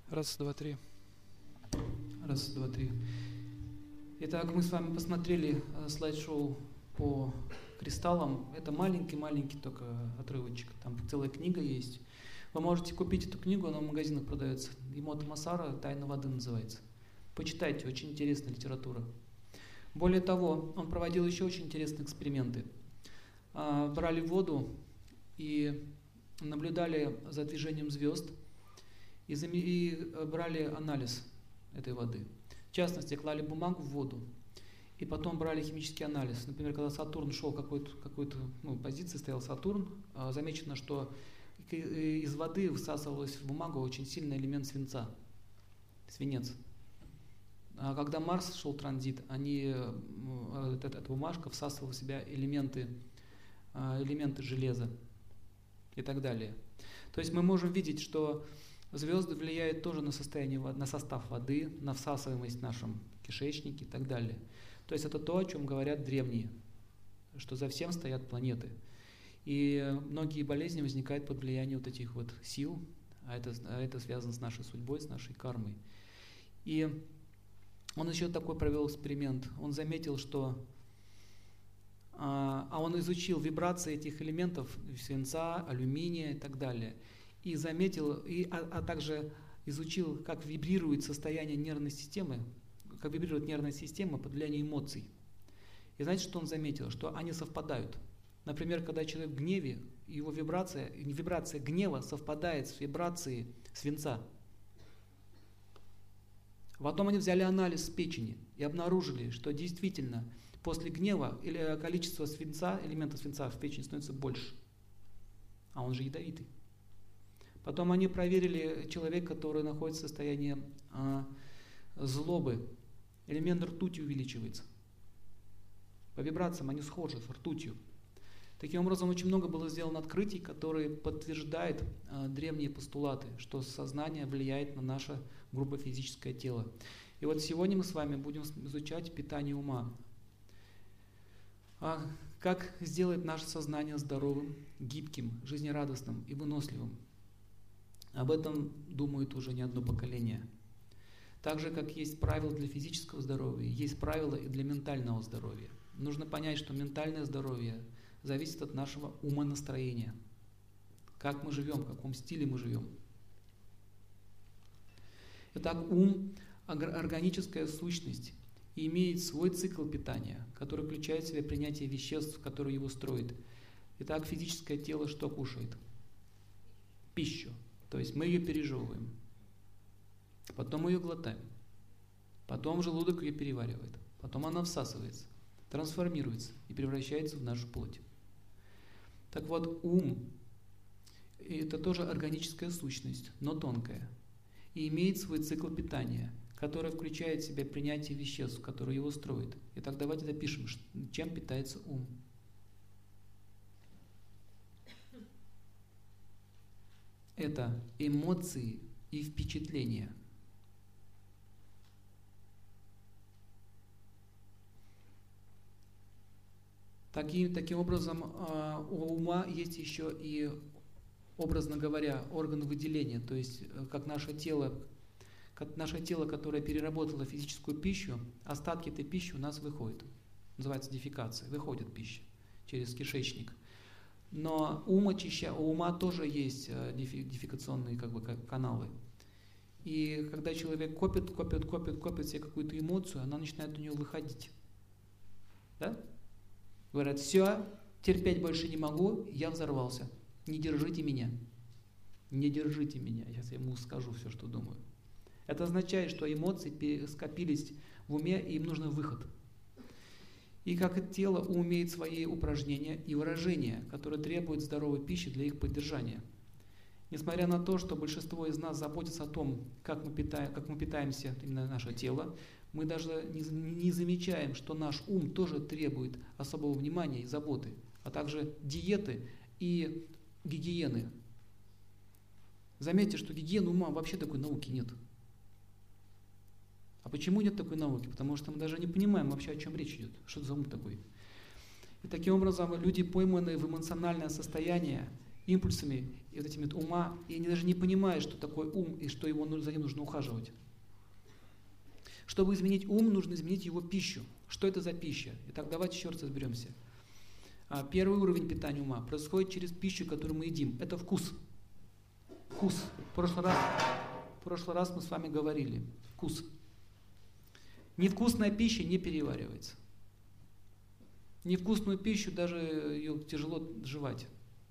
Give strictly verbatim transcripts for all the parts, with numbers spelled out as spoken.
Раз, два, три. Раз, два, три. Итак, мы с вами посмотрели слайд-шоу по кристаллам. Это маленький-маленький только отрывочек. Там целая книга есть. Вы можете купить эту книгу, она в магазинах продается. Имото Масара «Тайна воды» называется. Почитайте, очень интересная литература. Более того, он проводил еще очень интересные эксперименты. Брали воду и наблюдали за движением звезд и, и брали анализ этой воды. В частности, клали бумагу в воду и потом брали химический анализ. Например, когда Сатурн шел, какой-то, какой-то, ну, позиции стоял Сатурн, замечено, что из воды высасывалась в бумагу очень сильный элемент свинца, свинец. А когда Марс шел транзит, они, эта, эта бумажка всасывала в себя элементы, элементы железа и так далее. То есть мы можем видеть, что звезды влияют тоже на состояние, на состав воды, на всасываемость в нашем кишечнике и так далее. То есть это то, о чем говорят древние, что за всем стоят планеты. И многие болезни возникают под влиянием вот этих вот сил, а это, а это связано с нашей судьбой, с нашей кармой. И он еще такой провел эксперимент. Он заметил, что а, а он изучил вибрации этих элементов свинца, алюминия и так далее. И заметил, и, а, а также изучил, как вибрирует состояние нервной системы, как вибрирует нервная система под влиянием эмоций. И знаете, что он заметил? Что они совпадают. Например, когда человек в гневе, его вибрация, вибрация гнева совпадает с вибрацией свинца. Потом они взяли анализ с печени и обнаружили, что действительно после гнева количество свинца, элемента свинца в печени становится больше. А он же ядовитый. Потом они проверили человека, который находится в состоянии а, злобы. Элемент ртути увеличивается. По вибрациям они схожи с ртутью. Таким образом, очень много было сделано открытий, которые подтверждают а, древние постулаты, что сознание влияет на наше грубо физическое тело. И вот сегодня мы с вами будем изучать питание ума. А как сделать наше сознание здоровым, гибким, жизнерадостным и выносливым. Об этом думают уже не одно поколение. Так же, как есть правила для физического здоровья, есть правила и для ментального здоровья. Нужно понять, что ментальное здоровье зависит от нашего умонастроения. Как мы живем, в каком стиле мы живем. Итак, ум – органическая сущность и имеет свой цикл питания, который включает в себя принятие веществ, которые его строят. Итак, физическое тело что кушает? Пищу. То есть мы ее пережевываем, потом мы ее глотаем, потом желудок ее переваривает, потом она всасывается, трансформируется и превращается в нашу плоть. Так вот, ум – это тоже органическая сущность, но тонкая, и имеет свой цикл питания, который включает в себя принятие веществ, которые его строят. Итак, давайте допишем, чем питается ум. Это эмоции и впечатления. Таким, таким образом, у ума есть еще и, образно говоря, органы выделения, то есть как наше тело, как наше тело, которое переработало физическую пищу, остатки этой пищи у нас выходят. Называется дефекация, выходит пища через кишечник. Но ум очища, у ума тоже есть дефекационные как бы, каналы. И когда человек копит, копит, копит, копит себе какую-то эмоцию, она начинает у него выходить. Да? Говорят, все, терпеть больше не могу, я взорвался. Не держите меня. Не держите меня. Сейчас я ему скажу все, что думаю. Это означает, что эмоции скопились в уме, и им нужен выход. И как это тело умеет свои упражнения и выражения, которые требуют здоровой пищи для их поддержания. Несмотря на то, что большинство из нас заботится о том, как мы, питаем, как мы питаемся, именно наше тело, мы даже не, не замечаем, что наш ум тоже требует особого внимания и заботы, а также диеты и гигиены. Заметьте, что гигиены ума вообще такой науки нет. А почему нет такой науки? Потому что мы даже не понимаем вообще, о чем речь идет. Что это за ум такой? И таким образом люди, пойманные в эмоциональное состояние, импульсами и вот этими вот ума, и они даже не понимают, что такое ум и что его, за ним нужно ухаживать. Чтобы изменить ум, нужно изменить его пищу. Что это за пища? Итак, давайте еще раз разберемся. Первый уровень питания ума происходит через пищу, которую мы едим. Это вкус. Вкус. В прошлый раз, в прошлый раз мы с вами говорили. Вкус. Невкусная пища не переваривается. Невкусную пищу даже ее тяжело жевать.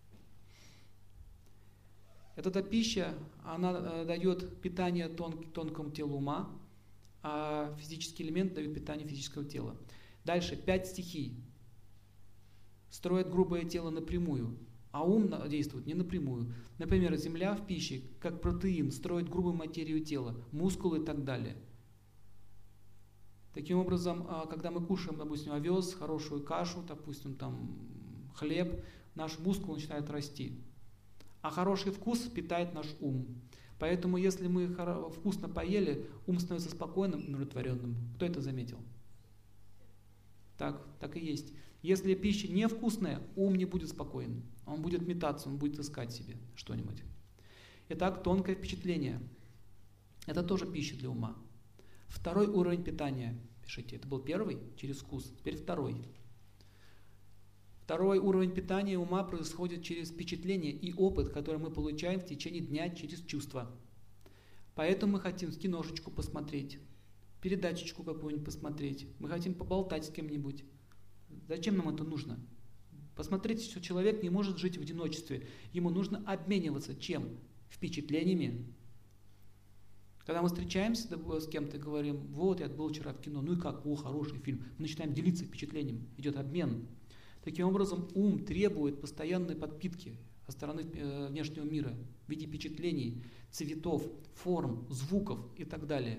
Эта пища, она дает питание тон, тонкому телу ума, а физический элемент дает питание физического тела. Дальше, пять стихий строят грубое тело напрямую, а ум действует не напрямую. Например, земля в пище, как протеин, строит грубую материю тела, мускулы и так далее. Таким образом, когда мы кушаем, допустим, овес, хорошую кашу, допустим, там хлеб, наш мускул начинает расти. А хороший вкус питает наш ум. Поэтому, если мы вкусно поели, ум становится спокойным и удовлетворенным. Кто это заметил? Так, так и есть. Если пища невкусная, ум не будет спокоен. Он будет метаться, он будет искать себе что-нибудь. Итак, тонкое впечатление. Это тоже пища для ума. Второй уровень питания. Пишите, это был первый через вкус, теперь второй. Второй уровень питания ума происходит через впечатление и опыт, который мы получаем в течение дня через чувства. Поэтому мы хотим киношечку посмотреть, передачечку какую-нибудь посмотреть, мы хотим поболтать с кем-нибудь. Зачем нам это нужно? Посмотрите, что человек не может жить в одиночестве. Ему нужно обмениваться чем? Впечатлениями. Когда мы встречаемся с кем-то и говорим, вот я был вчера в кино, ну и как, о, хороший фильм. Мы начинаем делиться впечатлением, идет обмен. Таким образом, ум требует постоянной подпитки со стороны э, внешнего мира в виде впечатлений, цветов, форм, звуков и так далее.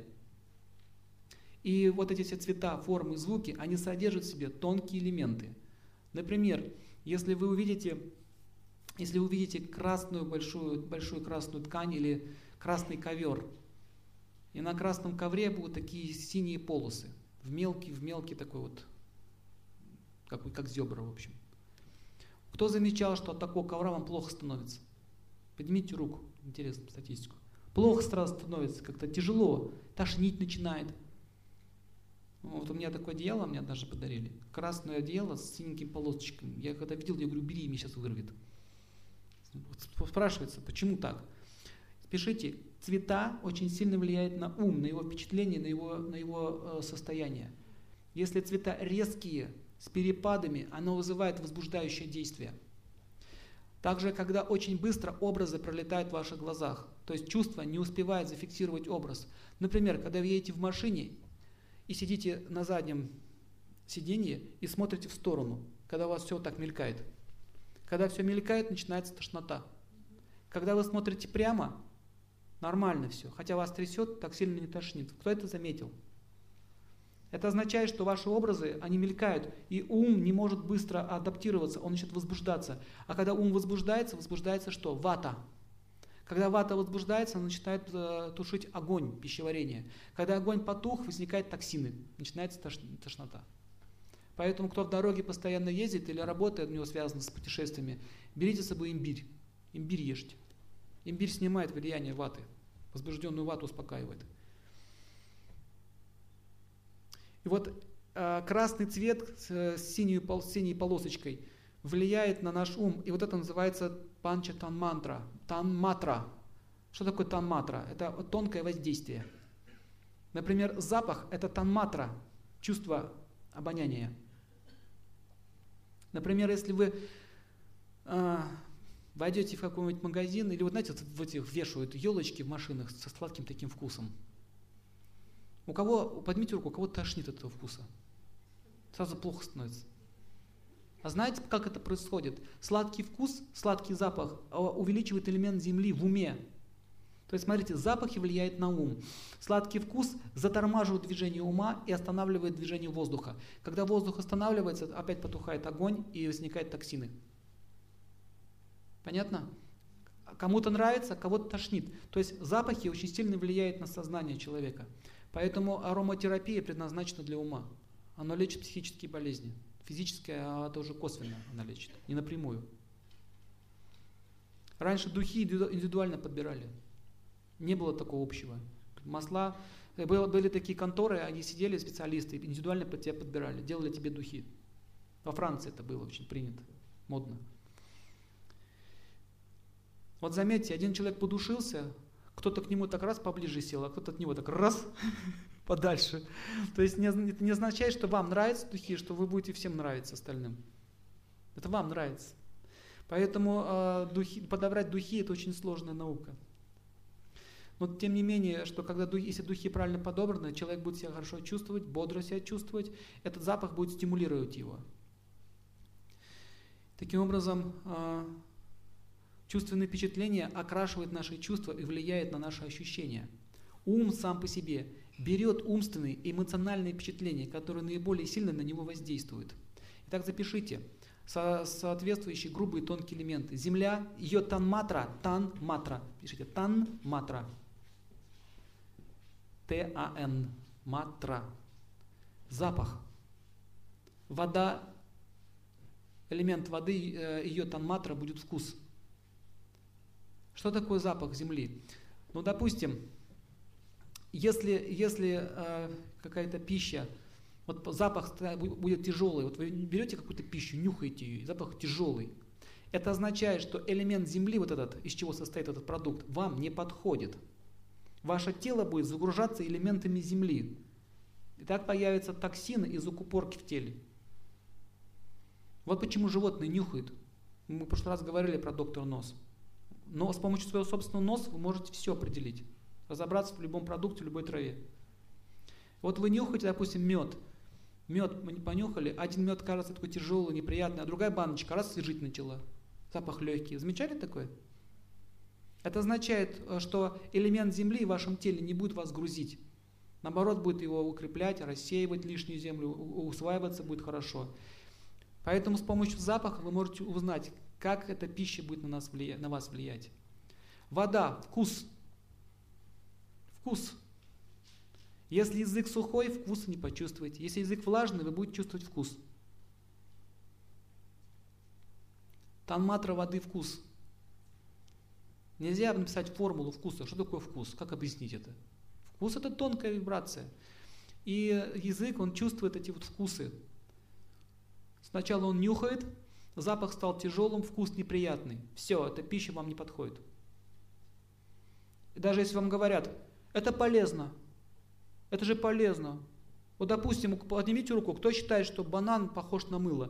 И вот эти все цвета, формы, звуки, они содержат в себе тонкие элементы. Например, если вы увидите, если вы увидите красную большую, большую красную ткань или красный ковер, и на красном ковре будут такие синие полосы, в мелкий, в мелкий такой вот, как, как зебра, в общем. Кто замечал, что от такого ковра вам плохо становится? Поднимите руку, интересную статистику. Плохо сразу становится, как-то тяжело, тошнить начинает. Вот у меня такое одеяло, мне даже подарили. Красное одеяло с синеньким полосочком. Я когда видел, я говорю, бери, меня сейчас вырвет. Спрашивается, почему так? Пишите, цвета очень сильно влияют на ум, на его впечатление, на его, на его э, состояние. Если цвета резкие, с перепадами, оно вызывает возбуждающее действие. Также, когда очень быстро образы пролетают в ваших глазах, то есть чувство не успевает зафиксировать образ. Например, когда вы едете в машине и сидите на заднем сиденье и смотрите в сторону, когда у вас все так мелькает. Когда все мелькает, начинается тошнота. Когда вы смотрите прямо, нормально все, хотя вас трясет, так сильно не тошнит. Кто это заметил? Это означает, что ваши образы, они мелькают, и ум не может быстро адаптироваться, он начинает возбуждаться. А когда ум возбуждается, возбуждается что? Вата. Когда вата возбуждается, она начинает э, тушить огонь пищеварения. Когда огонь потух, возникают токсины, начинается тош, тошнота. Поэтому, кто в дороге постоянно ездит или работает, у него связано с путешествиями, берите с собой имбирь. Имбирь ешьте. Имбирь снимает влияние ваты, возбужденную вату успокаивает. И вот э, красный цвет с, с, синей, с синей полосочкой влияет на наш ум. И вот это называется панча танмантра. Танматра. Что такое танматра? Это тонкое воздействие. Например, запах – это танматра, чувство обоняния. Например, если вы э, войдете в какой-нибудь магазин, или вот знаете, вот в этих вешают елочки в машинах со сладким таким вкусом. У кого, поднимите руку, у кого тошнит от этого вкуса. Сразу плохо становится. А знаете, как это происходит? Сладкий вкус, сладкий запах увеличивает элемент земли в уме. То есть, смотрите, запахи влияют на ум. Сладкий вкус затормаживает движение ума и останавливает движение воздуха. Когда воздух останавливается, опять потухает огонь и возникают токсины. Понятно? Кому-то нравится, кого-то тошнит. То есть запахи очень сильно влияют на сознание человека. Поэтому ароматерапия предназначена для ума. Она лечит психические болезни. Физическая, а это уже косвенно она лечит, не напрямую. Раньше духи индивидуально подбирали. Не было такого общего. Масла, были такие конторы, они сидели, специалисты, индивидуально под тебя подбирали, делали тебе духи. Во Франции это было очень принято, модно. Вот заметьте, один человек подушился, кто-то к нему так раз поближе сел, а кто-то от него так раз подальше. То есть это не означает, что вам нравятся духи, что вы будете всем нравиться остальным. Это вам нравится. Поэтому э, духи, подобрать духи — это очень сложная наука. Но тем не менее, что когда духи, если духи правильно подобраны, человек будет себя хорошо чувствовать, бодро себя чувствовать, этот запах будет стимулировать его. Таким образом, э, чувственные впечатления окрашивают наши чувства и влияют на наши ощущения. Ум сам по себе берет умственные и эмоциональные впечатления, которые наиболее сильно на него воздействуют. Итак, запишите со соответствующие грубые тонкие элементы. Земля, ее танматра, тан-матра. Пишите тан-матра. Т-А-Н, матра. Запах. Вода, элемент воды, ее танматра будет вкус. Что такое запах земли? Ну, допустим, если, если э, какая-то пища, вот запах будет тяжелый, вот вы берете какую-то пищу, нюхаете ее, запах тяжелый. Это означает, что элемент земли, вот этот, из чего состоит этот продукт, вам не подходит. Ваше тело будет загружаться элементами земли. И так появятся токсины и закупорки в теле. Вот почему животные нюхают. Мы в прошлый раз говорили про доктора Нос. Но с помощью своего собственного носа вы можете все определить. Разобраться в любом продукте, в любой траве. Вот вы нюхаете, допустим, мед. Мед мы не понюхали, один мед кажется такой тяжелый, неприятный, а другая баночка раз свежить начала. Запах легкий. Замечали такое? Это означает, что элемент земли в вашем теле не будет вас грузить. Наоборот, будет его укреплять, рассеивать лишнюю землю, усваиваться будет хорошо. Поэтому с помощью запаха вы можете узнать, как эта пища будет на, нас влиять, на вас влиять. Вода, вкус. Вкус. Если язык сухой, вкуса не почувствуете. Если язык влажный, вы будете чувствовать вкус. Танматра воды — вкус. Нельзя написать формулу вкуса. Что такое вкус? Как объяснить это? Вкус — это тонкая вибрация. И язык, он чувствует эти вот вкусы. Сначала он нюхает, запах стал тяжелым, вкус неприятный. Все, эта пища вам не подходит. И даже если вам говорят, это полезно, это же полезно. Вот, допустим, поднимите руку, кто считает, что банан похож на мыло?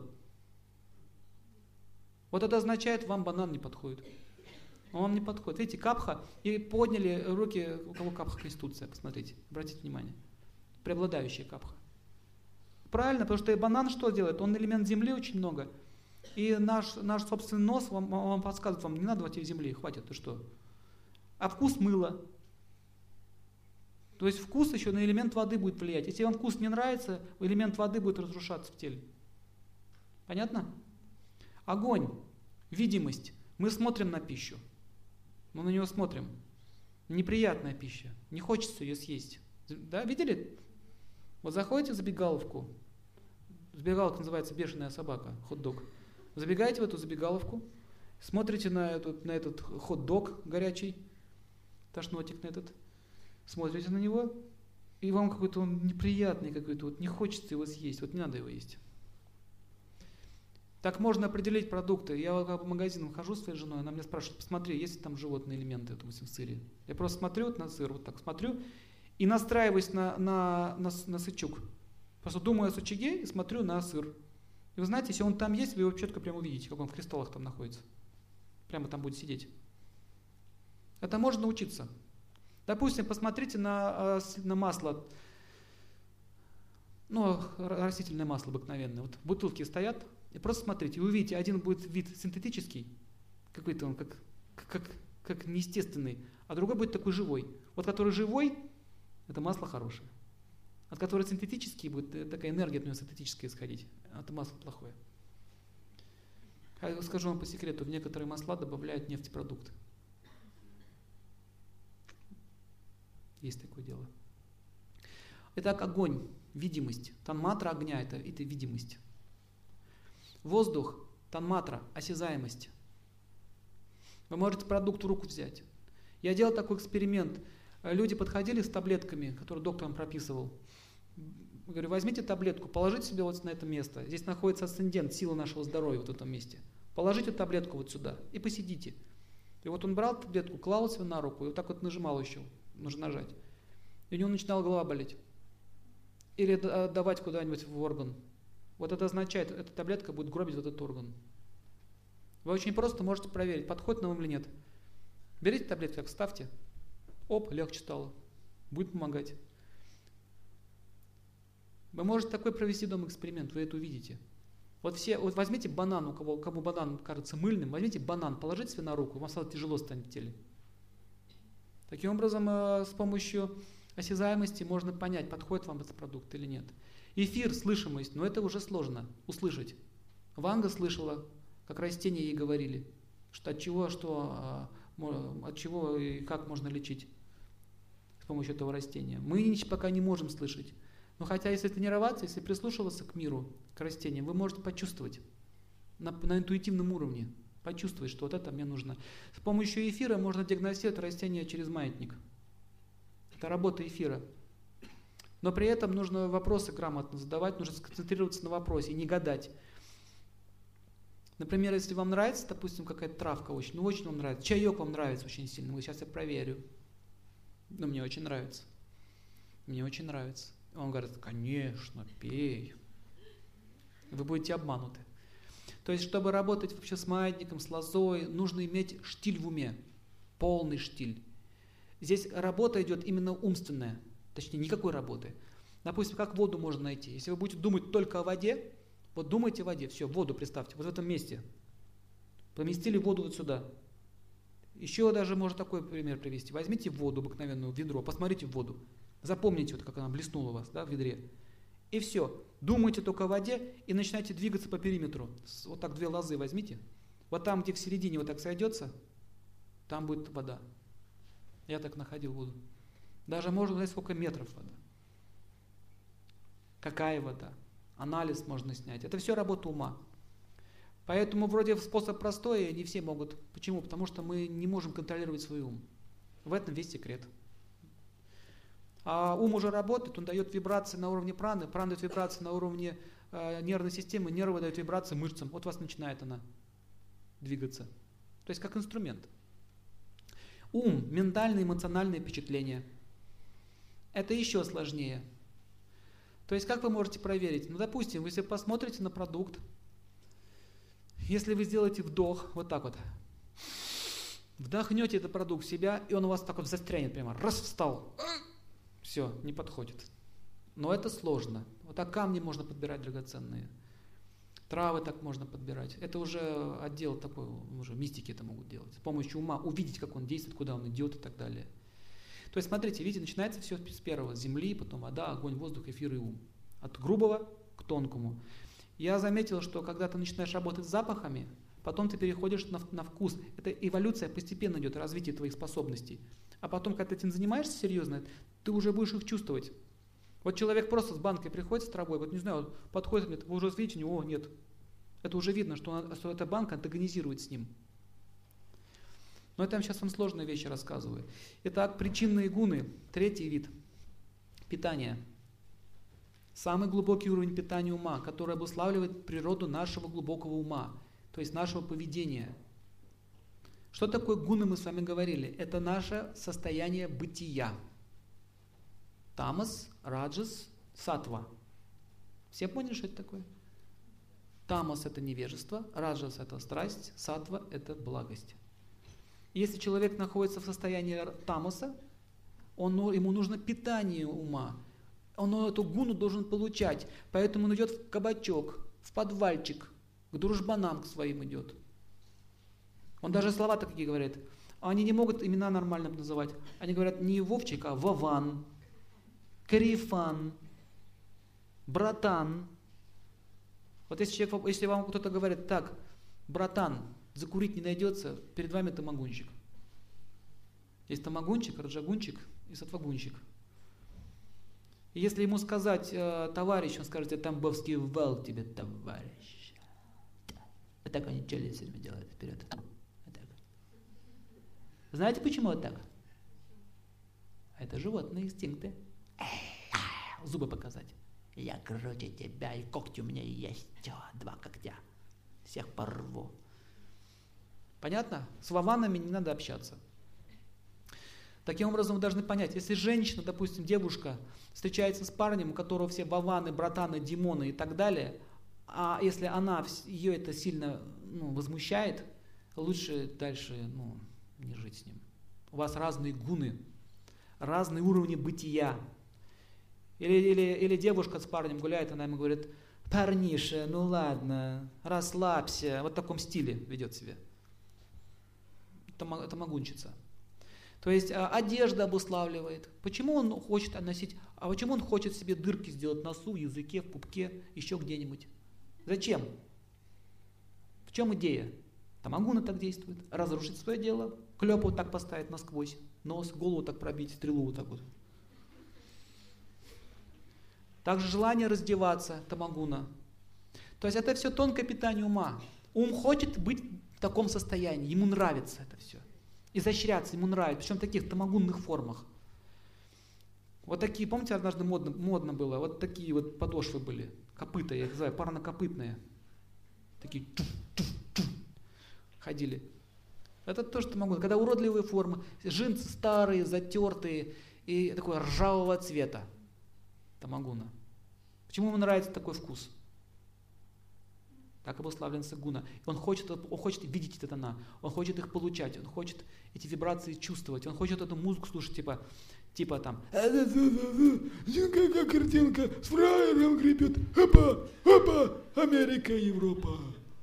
Вот это означает, вам банан не подходит. Он вам не подходит. Видите, капха, и подняли руки, у кого капха конституция, посмотрите, обратите внимание. Преобладающая капха. Правильно, потому что и банан что делает? Он элемент земли очень много. И наш, наш собственный нос вам, вам подсказывает, вам не надо войти в земли, хватит, ты что? А вкус мыла. То есть вкус еще на элемент воды будет влиять. Если вам вкус не нравится, элемент воды будет разрушаться в теле. Понятно? Огонь, видимость. Мы смотрим на пищу. Мы на нее смотрим. Неприятная пища. Не хочется ее съесть. Да, видели? Вот заходите в забегаловку. Забегаловка называется «Бешеная собака», хот-дог. Забегаете в эту забегаловку, смотрите на этот, на этот хот-дог горячий, тошнотик на этот, смотрите на него, и вам какой-то он неприятный, какой-то, вот не хочется его съесть, вот не надо его есть. Так можно определить продукты. Я в магазин хожу с своей женой, она меня спрашивает, посмотри, есть ли там животные элементы, допустим, в сыре. Я просто смотрю вот на сыр, вот так смотрю, и настраиваюсь на, на, на, на сычук. Просто думаю о сычуге и смотрю на сыр. И вы знаете, если он там есть, вы его четко прямо увидите, как он в кристаллах там находится. Прямо там будет сидеть. Это можно научиться. Допустим, посмотрите на, на масло, ну, растительное масло обыкновенное. Вот бутылки стоят, и просто смотрите, вы увидите, один будет вид синтетический, какой-то он как, как, как неестественный, а другой будет такой живой. Вот который живой, это масло хорошее. От которого синтетический будет такая энергия от него синтетическая исходить. Это масло плохое. Я скажу вам по секрету, в некоторые масла добавляют нефтепродукты. Есть такое дело. Итак, огонь, видимость. Танматра огня это, это видимость. Воздух, танматра, осязаемость. Вы можете продукт в руку взять. Я делал такой эксперимент. Люди подходили с таблетками, которые доктор вам прописывал. Говорю, возьмите таблетку, положите себе вот на это место. Здесь находится асцендент, сила нашего здоровья вот в этом месте. Положите таблетку вот сюда и посидите. И вот он брал таблетку, клал себе на руку и вот так вот нажимал еще, нужно нажать. И у него начинала голова болеть. Или давать куда-нибудь в орган. Вот это означает, эта таблетка будет гробить вот этот орган. Вы очень просто можете проверить, подходит на вам или нет. Берите таблетку, так вставьте. Оп, легче стало. Будет помогать. Вы можете такой провести дома эксперимент, вы это увидите. Вот все, вот возьмите банан, у кого, кому банан кажется мыльным, возьмите банан, положите себе на руку, вам сразу тяжело станет в теле. Таким образом, с помощью осязаемости можно понять, подходит вам этот продукт или нет. Эфир, слышимость, но это уже сложно услышать. Ванга слышала, как растения ей говорили, что от чего, что, от чего и как можно лечить с помощью этого растения. Мы пока не можем слышать. Но хотя если тренироваться, если прислушиваться к миру, к растениям, вы можете почувствовать на, на интуитивном уровне, почувствовать, что вот это мне нужно. С помощью эфира можно диагностировать растение через маятник. Это работа эфира. Но при этом нужно вопросы грамотно задавать, нужно сконцентрироваться на вопросе и не гадать. Например, если вам нравится, допустим, какая-то травка очень, ну очень вам нравится, чаек вам нравится очень сильно, вот сейчас я проверю. Ну, мне очень нравится. Мне очень нравится. Он говорит, конечно, пей. Вы будете обмануты. То есть, чтобы работать вообще с маятником, с лозой, нужно иметь штиль в уме. Полный штиль. Здесь работа идет именно умственная. Точнее, никакой работы. Допустим, как воду можно найти? Если вы будете думать только о воде, вот думайте о воде, все, воду представьте, вот в этом месте. Поместили воду вот сюда. Еще даже можно такой пример привести. Возьмите воду обыкновенную, ведро, посмотрите в воду. Запомните, вот как она блеснула у вас, да, в ведре. И все. Думайте только о воде и начинайте двигаться по периметру. Вот так две лозы возьмите. Вот там, где в середине вот так сойдется, там будет вода. Я так находил воду. Даже можно знать, сколько метров вода. Какая вода. Анализ можно снять. Это все работа ума. Поэтому вроде способ простой, не все могут. Почему? Потому что мы не можем контролировать свой ум. В этом весь секрет. А ум уже работает, он дает вибрации на уровне праны, прана дает вибрации на уровне э, нервной системы, нервы дают вибрации мышцам. Вот у вас начинает она двигаться. То есть как инструмент. Ум, ментальные, эмоциональные впечатления. Это еще сложнее. То есть как вы можете проверить? Ну, допустим, если вы посмотрите на продукт, если вы сделаете вдох, вот так вот, вдохнете этот продукт в себя, и он у вас так вот застрянет прямо, раз встал, все, не подходит. Но это сложно. Вот так камни можно подбирать драгоценные. Травы так можно подбирать. Это уже отдел такой, уже мистики это могут делать. С помощью ума увидеть, как он действует, куда он идет и так далее. То есть, смотрите, видите, начинается все с первого. С земли, потом вода, огонь, воздух, эфир и ум. От грубого к тонкому. Я заметил, что когда ты начинаешь работать с запахами, потом ты переходишь на, на вкус. Это эволюция постепенно идет, развитие твоих способностей. А потом, когда ты этим занимаешься серьезно, ты уже будешь их чувствовать. Вот человек просто с банкой приходит с травой, вот не знаю, подходит, говорит, вы уже видите, о, нет. Это уже видно, что, он, что эта банка антагонизирует с ним. Но это я сейчас вам сложные вещи рассказываю. Итак, причинные гуны, третий вид питания. Самый глубокий уровень питания ума, который обуславливает природу нашего глубокого ума, то есть нашего поведения. Что такое гуны, мы с вами говорили? Это наше состояние бытия. Тамас, раджас, сатва. Все поняли, что это такое? Тамас – это невежество, раджас – это страсть, сатва – это благость. Если человек находится в состоянии тамаса, он, ему нужно питание ума. Он эту гуну должен получать. Поэтому он идет в кабачок, в подвальчик, к дружбанам к своим идет. Он даже слова такие говорит. Они не могут имена нормально называть. Они говорят не Вовчик, а Вован, Карифан, братан. Вот если, человек, если вам кто-то говорит, так, братан, закурить не найдется, перед вами тамагунщик. Есть тамагунщик, раджагунщик и сатвагунщик. И если ему сказать, э, товарищ, он скажет, я тамбовский вал тебе, товарищ. Вот так они челюсть все время делают, вперед. Вот так. Знаете, почему это так? Это животные инстинкты. Зубы показать. Я круче тебя, и когти у меня есть. Два когтя. Всех порву. Понятно? С вованами не надо общаться. Таким образом, вы должны понять, если женщина, допустим, девушка, встречается с парнем, у которого все вованы, братаны, димоны и так далее, а если она, ее это сильно ну, возмущает, лучше дальше ну, не жить с ним. У вас разные гуны, разные уровни бытия. Или, или, или девушка с парнем гуляет, она ему говорит: парниша, ну ладно, расслабься. Вот в таком стиле ведет себя. Это, это могунчица. То есть а, одежда обуславливает. Почему он хочет носить, а почему он хочет себе дырки сделать в носу, в языке, в пупке, еще где-нибудь? Зачем? В чем идея? Тамагуна так действует. Разрушить свое дело, клепу вот так поставить насквозь, нос, голову так пробить, стрелу вот так вот. Также желание раздеваться, тамагуна. То есть это все тонкое питание ума. Ум хочет быть в таком состоянии, ему нравится это все. Изощряться ему нравится, причем в таких тамагунных формах. Вот такие, помните, однажды модно, модно было, вот такие вот подошвы были, копыта, я их называю, парнокопытные. Такие ходили. Это тоже тамагуна. Когда уродливые формы, джинсы старые, затертые и такого ржавого цвета. Тамагуна. Почему ему нравится такой вкус? Так обуславлен сагуна. Он хочет, он хочет видеть эти тона, он хочет их получать, он хочет эти вибрации чувствовать, он хочет эту музыку слушать, типа, типа там. Какая картинка, с фраером гребет, опа, опа, Америка, Европа.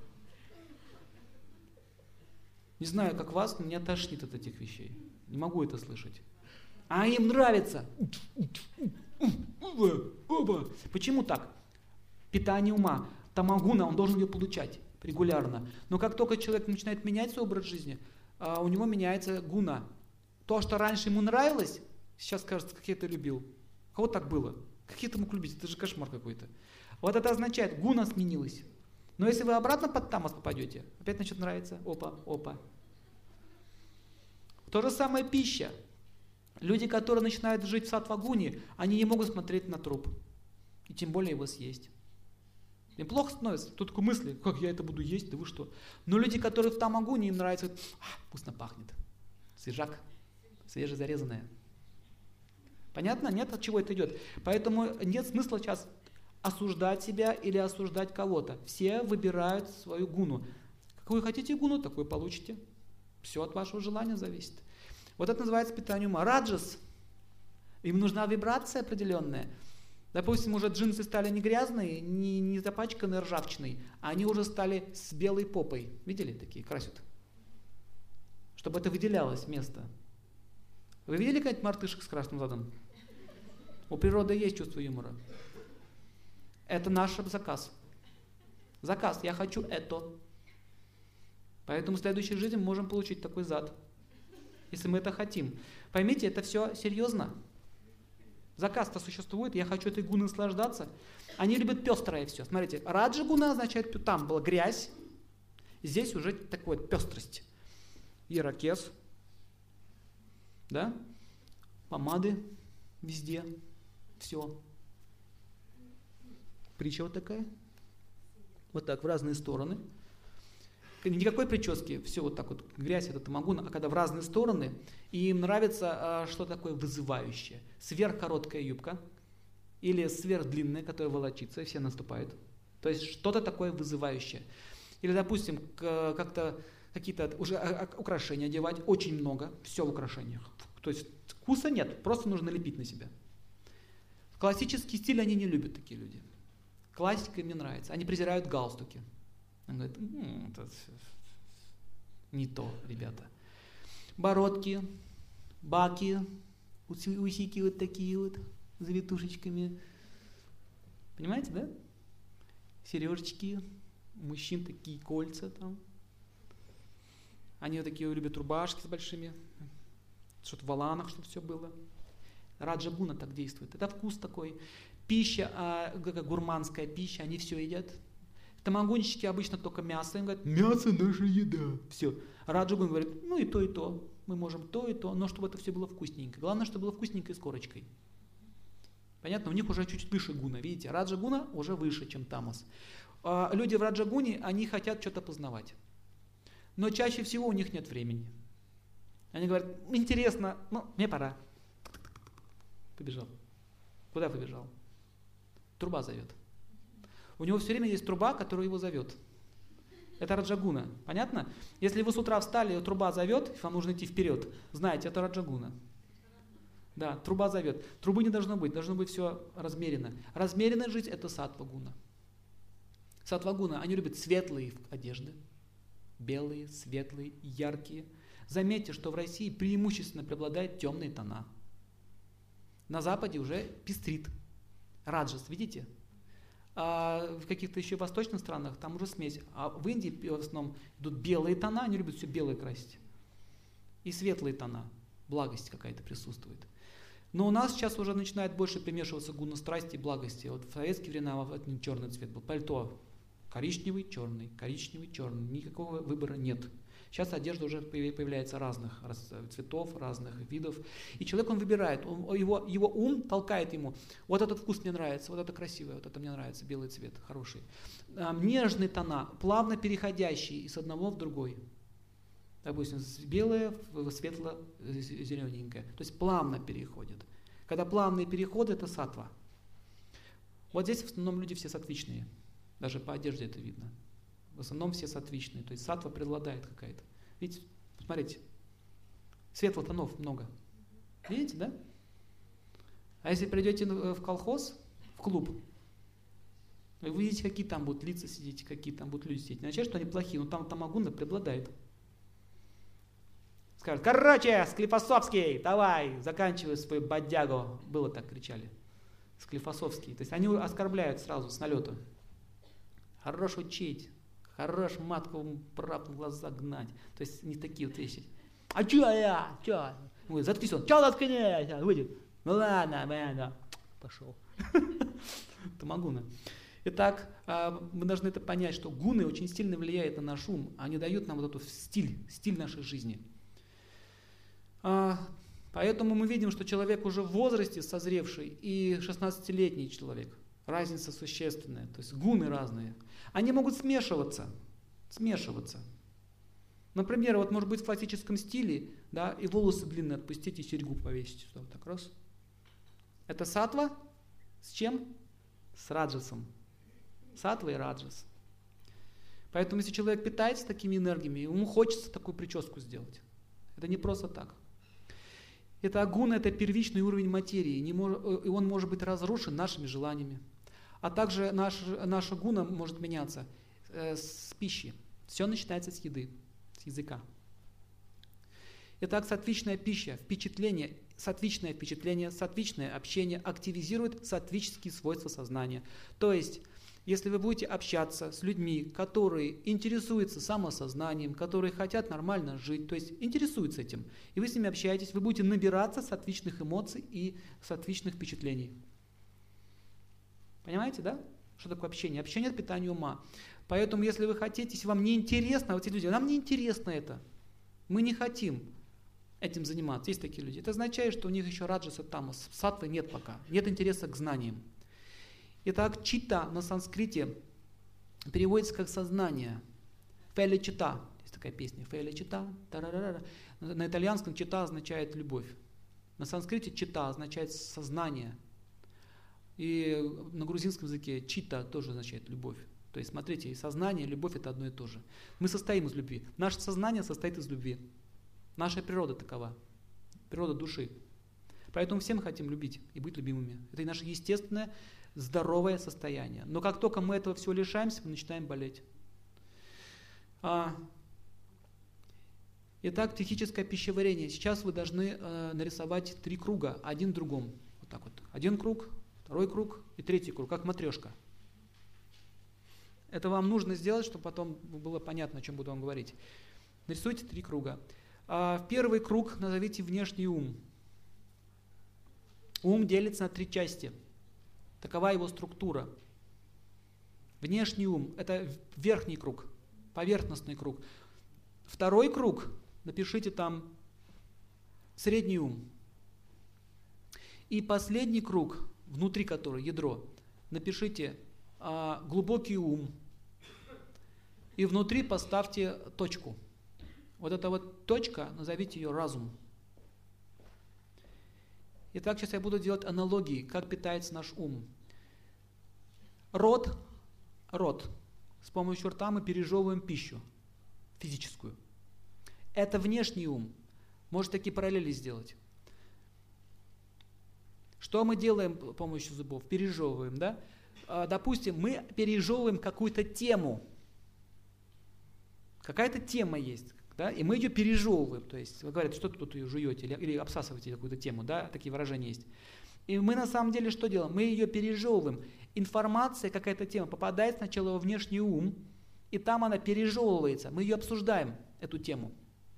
Не знаю, как вас, но меня тошнит от этих вещей. Не могу это слышать. А им нравится. Почему так? Питание ума. Тамагуна, он должен ее получать регулярно. Но как только человек начинает менять свой образ жизни, у него меняется гуна. То, что раньше ему нравилось, сейчас кажется, как я это любил. А вот так было. Какие ты мог любить? Это же кошмар какой-то. Вот это означает, гуна сменилась. Но если вы обратно под тамас попадете, опять начнет нравиться. Опа, опа. То же самое пища. Люди, которые начинают жить в саттва-гуне, они не могут смотреть на труп. И тем более его съесть. Им плохо становится. Тут такие мысли, как я это буду есть, да вы что. Но люди, которые в тамагуне, им нравится, а, вкусно пахнет. Свежак, свежезарезанное. Понятно? Нет, от чего это идет. Поэтому нет смысла сейчас осуждать себя или осуждать кого-то. Все выбирают свою гуну. Какую хотите гуну, такую получите. Все от вашего желания зависит. Вот это называется питание ума. Раджас. Им нужна вибрация определенная. Допустим, уже джинсы стали не грязные, не, не запачканные ржавчиной, а они уже стали с белой попой. Видели такие? Красят. Чтобы это выделялось место. Вы видели какой-нибудь мартышек с красным задом? У природы есть чувство юмора. Это наш заказ. Заказ. Я хочу это. Поэтому в следующей жизни мы можем получить такой зад. Если мы это хотим. Поймите, это все серьезно. Заказ-то существует, я хочу этой гуной наслаждаться. Они любят пестрое все. Смотрите, раджа гуна означает, там была грязь, здесь уже такая вот пестрость. Ирокез, да, помады везде, все. Притча вот такая, вот так в разные стороны. Никакой прически, все вот так вот, грязь это тамагуна, а когда в разные стороны, и им нравится, а, что такое вызывающее. Сверхкороткая юбка или сверхдлинная, которая волочится, и все наступают. То есть что-то такое вызывающее. Или, допустим, как-то какие-то уже украшения одевать, очень много, все в украшениях. То есть вкуса нет, просто нужно лепить на себя. Классический стиль они не любят, такие люди. Классика им не нравится, они презирают галстуки. Он говорит, м-м, это не то, ребята. Бородки, баки, усики вот такие вот, с завитушечками. Понимаете, да? Сережечки, у мужчин такие кольца там. Они вот такие любят рубашки с большими, что-то в воланах, чтобы все было. Раджа гуна так действует. Это вкус такой. Пища, а, гурманская пища, они все едят. Тамагунщики обычно только мясо, им говорят, мясо наша еда. Все. Раджа гуна говорит, ну и то, и то. мы можем то и то, но чтобы это все было вкусненько. Главное, чтобы было вкусненько и с корочкой. Понятно? У них уже чуть-чуть выше гуна. Видите, раджа-гуна уже выше, чем тамас. А люди в раджа-гуне, они хотят что-то познавать. Но чаще всего у них нет времени. Они говорят, интересно, ну, мне пора. Побежал. Куда побежал? Труба зовет. У него все время есть труба, которая его зовет. Это раджагуна. Понятно? Если вы с утра встали, и труба зовет, вам нужно идти вперед, знаете, это раджагуна. Да, труба зовет. Трубы не должно быть, должно быть все размеренно. Размеренная жизнь – это саттва-гуна. Саттва-гуна, они любят светлые одежды. Белые, светлые, яркие. Заметьте, что в России преимущественно преобладают темные тона. На Западе уже пестрит. Раджас, видите? А в каких-то еще восточных странах там уже смесь. А в Индии в основном идут белые тона, они любят все белое красить. И светлые тона. Благость какая-то присутствует. Но у нас сейчас уже начинает больше примешиваться гуна страсти и благости. Вот в советские времена это черный цвет был. Пальто коричневый, черный, коричневый, черный. Никакого выбора нет. Сейчас одежда уже появляется разных цветов, разных видов. И человек, он выбирает, он, его, его ум толкает ему, вот этот вкус мне нравится, вот это красивое, вот это мне нравится, белый цвет, хороший. А, нежные тона, плавно переходящие из одного в другой. Допустим, белое в светло-зелененькое. То есть плавно переходит. Когда плавные переходы, это саттва. Вот здесь в основном люди все саттвичные. Даже по одежде это видно. В основном все саттвичные, то есть саттва преобладает какая-то. Видите, смотрите, светлых тонов много. Видите, да? А если придете в колхоз, в клуб, вы увидите, какие там будут лица сидеть, какие там будут люди сидеть. Не означает, что они плохие, но там тамагуна преобладает. Скажут, короче, Склифосовский, давай, заканчивай свою бодягу. Было так, кричали. Склифосовский. То есть они оскорбляют сразу с налета. Хорош учить. Хорош матку правду в глаза гнать. То есть не такие вот вещи. А чё я? Чё? Ой, заткнись он. Чё заткнись? Выйдет. Ну ладно, ладно. Пошел. Тамагуна. Итак, мы должны это понять, что гуны очень сильно влияют на наш ум. Они дают нам вот этот стиль, стиль нашей жизни. Поэтому мы видим, что человек уже в возрасте созревший и шестнадцатилетний человек. Разница существенная, то есть гуны разные. Они могут смешиваться, смешиваться. Например, вот может быть в классическом стиле, да, и волосы длинные отпустить, и серьгу повесить. Вот так раз. Это саттва с чем? С раджасом. Саттва и раджас. Поэтому если человек питается такими энергиями, ему хочется такую прическу сделать. Это не просто так. Это гуна, это первичный уровень материи, не мож, и он может быть разрушен нашими желаниями. А также наш, наша гуна может меняться э, с пищи. Все начинается с еды, с языка. Итак, саттвичная пища, впечатление, саттвичное впечатление, саттвичное общение активизирует саттвические свойства сознания. То есть, если вы будете общаться с людьми, которые интересуются самосознанием, которые хотят нормально жить, то есть интересуются этим, и вы с ними общаетесь, вы будете набираться саттвичных эмоций и саттвичных впечатлений. Понимаете, да? Что такое общение? Общение – это питание ума. Поэтому, если вы хотите, если вам не интересно, вот эти люди, нам не интересно это, мы не хотим этим заниматься, есть такие люди, это означает, что у них еще раджаса тамас, саттвы нет пока, нет интереса к знаниям. Итак, чита на санскрите переводится как сознание. Фэли чита. Есть такая песня. Фэли чита. На итальянском чита означает любовь. На санскрите чита означает сознание. И на грузинском языке чита тоже означает любовь. То есть, смотрите, и сознание, и любовь – это одно и то же. Мы состоим из любви. Наше сознание состоит из любви. Наша природа такова. Природа души. Поэтому все мы хотим любить и быть любимыми. Это и наше естественное, здоровое состояние. Но как только мы этого всего лишаемся, мы начинаем болеть. А, итак, психическое пищеварение. Сейчас вы должны э, нарисовать три круга, один в другом. Вот так вот. Один круг, второй круг и третий круг, как матрешка. Это вам нужно сделать, чтобы потом было понятно, о чем буду вам говорить. Нарисуйте три круга. А, в первый круг назовите внешний ум. Ум делится на три части. Такова его структура. Внешний ум – это верхний круг, поверхностный круг. Второй круг, напишите там средний ум. И последний круг, внутри которого ядро, напишите а, глубокий ум. И внутри поставьте точку. Вот эта вот точка, назовите ее разум. Итак, сейчас я буду делать аналогии, как питается наш ум. Рот, рот. С помощью рта мы пережевываем пищу физическую. Это внешний ум. Может такие параллели сделать. Что мы делаем с помощью зубов? Пережевываем, да? Допустим, мы пережевываем какую-то тему. Какая-то тема есть, да? И мы ее пережевываем. То есть, вы говорите, что тут ее жуете или, или обсасываете какую-то тему, да? Такие выражения есть. И мы на самом деле что делаем? Мы ее пережевываем. Информация, какая-то тема попадает сначала во внешний ум, и там она пережевывается. Мы ее обсуждаем, эту тему.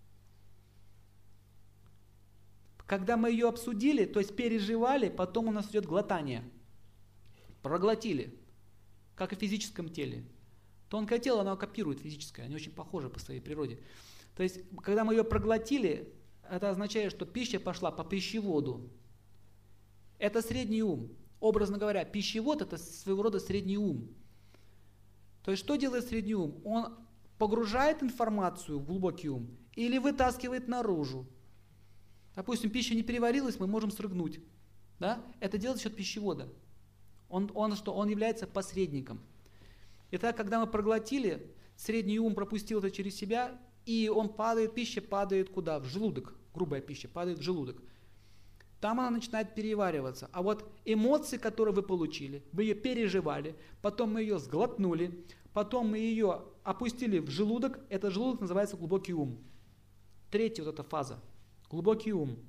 Когда мы ее обсудили, то есть переживали, потом у нас идет глотание. Проглотили, как и в физическом теле. Тонкое тело, оно копирует физическое, они очень похожи по своей природе. То есть, когда мы ее проглотили, это означает, что пища пошла по пищеводу. Это средний ум. Образно говоря, пищевод – это своего рода средний ум. То есть, что делает средний ум? Он погружает информацию в глубокий ум или вытаскивает наружу. Допустим, пища не переварилась, мы можем срыгнуть. Да? Это делает за счет пищевода. Он, он, что? Он является посредником. Итак, когда мы проглотили, средний ум пропустил это через себя, и он падает, пища падает куда? В желудок. Грубая пища падает в желудок. Там она начинает перевариваться. А вот эмоции, которые вы получили, вы ее переживали, потом мы ее сглотнули, потом мы ее опустили в желудок, этот желудок называется глубокий ум. Третья вот эта фаза. Глубокий ум.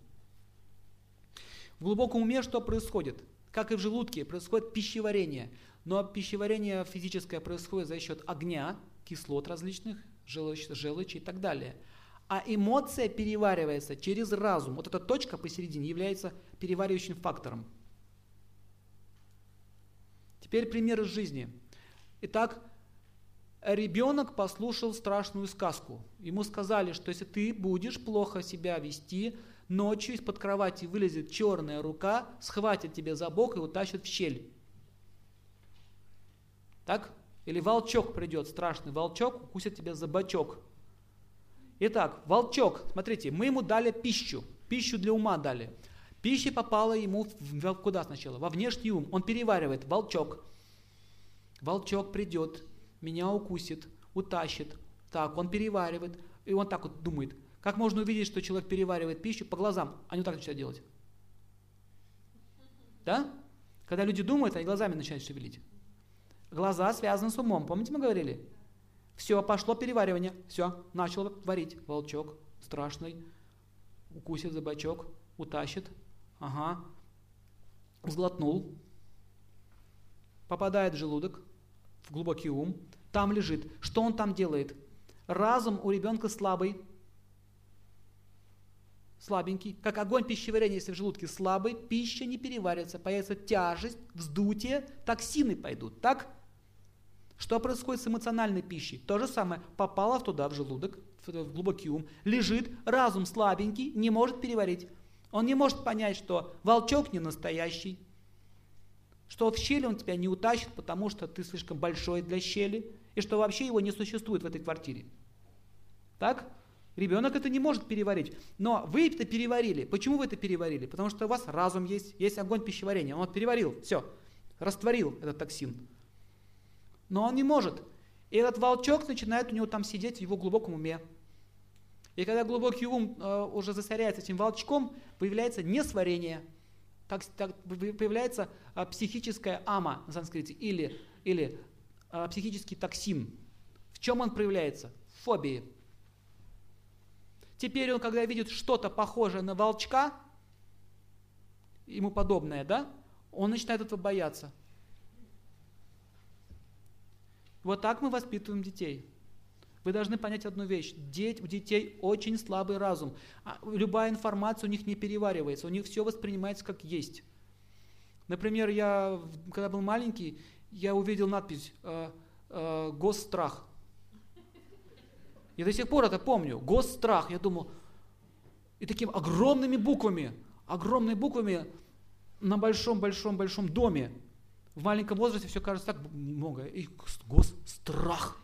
В глубоком уме что происходит? Как и в желудке, происходит пищеварение. Но пищеварение физическое происходит за счет огня, кислот различных, желчи, желчи и так далее. А эмоция переваривается через разум. Вот эта точка посередине является переваривающим фактором. Теперь пример из жизни. Итак, ребенок послушал страшную сказку. Ему сказали, что если ты будешь плохо себя вести, ночью из-под кровати вылезет черная рука, схватит тебя за бок и утащит в щель. Так? Или волчок придет, страшный волчок, укусит тебя за бочок. Итак, волчок, смотрите, мы ему дали пищу, пищу для ума дали. Пища попала ему в, куда сначала? Во внешний ум. Он переваривает, волчок. Волчок придет, меня укусит, утащит. Так, он переваривает. И он так вот думает. Как можно увидеть, что человек переваривает пищу? По глазам. Они вот так начинают делать. Да? Когда люди думают, они глазами начинают шевелить. Глаза связаны с умом. Помните, мы говорили? Все, пошло переваривание. Все, начал варить. Волчок страшный. Укусит за бочок. Утащит. Ага. Сглотнул. Попадает в желудок. В глубокий ум. Там лежит. Что он там делает? Разум у ребенка слабый. Слабенький. Как огонь пищеварения, если в желудке слабый, пища не переварится. Появится тяжесть, вздутие, токсины пойдут. Так? Что происходит с эмоциональной пищей? То же самое. Попало туда, в желудок, в глубокий ум. Лежит, разум слабенький, не может переварить. Он не может понять, что волчок не настоящий. Что в щели он тебя не утащит, потому что ты слишком большой для щели. И что вообще его не существует в этой квартире. Так? Ребенок это не может переварить. Но вы это переварили. Почему вы это переварили? Потому что у вас разум есть, есть огонь пищеварения. Он переварил, все, растворил этот токсин. Но он не может. И этот волчок начинает у него там сидеть в его глубоком уме. И когда глубокий ум э, уже засоряется этим волчком, появляется несварение. Так, так появляется э, психическая ама на санскрите. Или, или э, психический токсин. В чем он проявляется? В фобии. Теперь он, когда видит что-то похожее на волчка, ему подобное, да, он начинает этого бояться. Вот так мы воспитываем детей. Вы должны понять одну вещь. Деть, у детей очень слабый разум. Любая информация у них не переваривается. У них все воспринимается как есть. Например, я, когда был маленький, я увидел надпись э, э, «Госстрах». Я до сих пор это помню. Госстрах. Я думал, И такими огромными буквами, огромными буквами на большом-большом-большом доме. В маленьком возрасте все кажется так много. И гос, страх.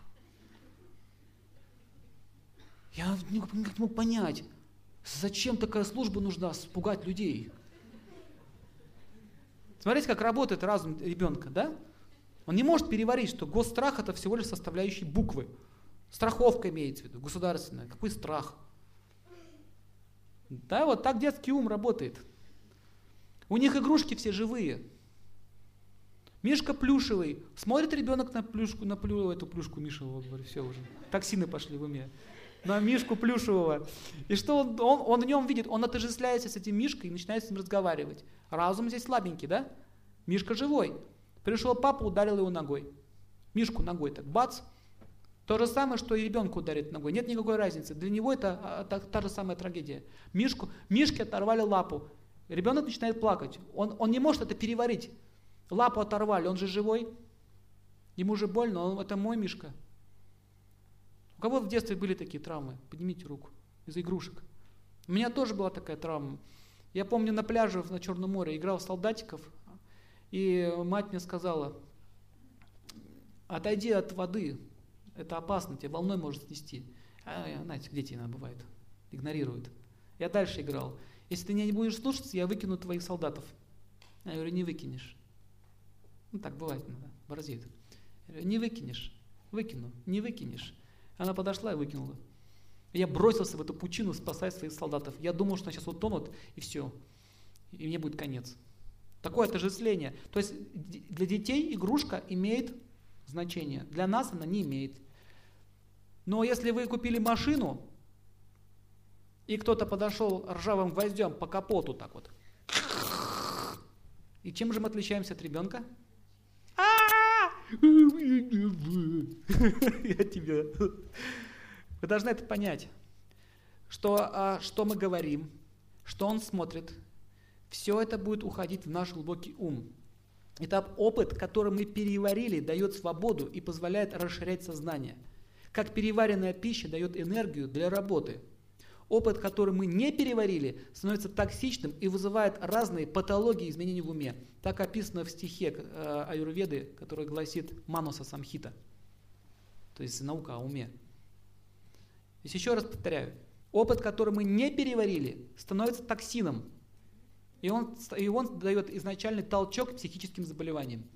Я не мог понять, зачем такая служба нужна, спугать людей. Смотрите, как работает разум ребенка, да? Он не может переварить, что госстрах это всего лишь составляющие буквы. Страховка имеется в виду, государственная. Какой страх? Да, вот так детский ум работает. У них игрушки все живые. Мишка плюшевый. Смотрит ребенок на плюшку, на плю, эту плюшку Мишевого, говорю, все уже. Токсины пошли в уме. На Мишку плюшевого. И что он, он, он в нем видит? Он отождествляется с этим Мишкой и начинает с ним разговаривать. Разум здесь слабенький, да? Мишка живой. Пришел папа, ударил его ногой. Мишку ногой так, бац. То же самое, что и ребенка ударит ногой. Нет никакой разницы. Для него это та, та же самая трагедия. Мишку, Мишке оторвали лапу. Ребенок начинает плакать. Он, он не может это переварить. Лапу оторвали, он же живой. Ему же больно, он, это мой Мишка. У кого в детстве были такие травмы? Поднимите руку. Из-за игрушек. У меня тоже была такая травма. Я помню, на пляже на Черном море играл в солдатиков. И мать мне сказала: отойди от воды. Это опасно, тебя волной может снести. А, знаете, дети иногда бывает. Игнорируют. Я дальше играл. Если ты меня не будешь слушаться, я выкину твоих солдатов. Я говорю, не выкинешь. Ну так бывает иногда, борзеет. Я говорю, не выкинешь. Выкину, не выкинешь. Она подошла и выкинула. Я бросился в эту пучину спасать своих солдатов. Я думал, что они сейчас утонут, и все. И мне будет конец. Такое отождествление. То есть для детей игрушка имеет значение. Для нас она не имеет. Но если вы купили машину, и кто-то подошел ржавым гвоздем по капоту так вот, и чем же мы отличаемся от ребенка? Я тебя. Вы должны это понять, что, что мы говорим, что он смотрит, все это будет уходить в наш глубокий ум. Это опыт, который мы переварили, дает свободу и позволяет расширять сознание. Как переваренная пища дает энергию для работы. Опыт, который мы не переварили, становится токсичным и вызывает разные патологии изменений в уме. Так описано в стихе э, аюрведы, который гласит «Манаса самхита», то есть наука о уме. То есть еще раз повторяю, опыт, который мы не переварили, становится токсином, и он, и он дает изначальный толчок к психическим заболеваниям.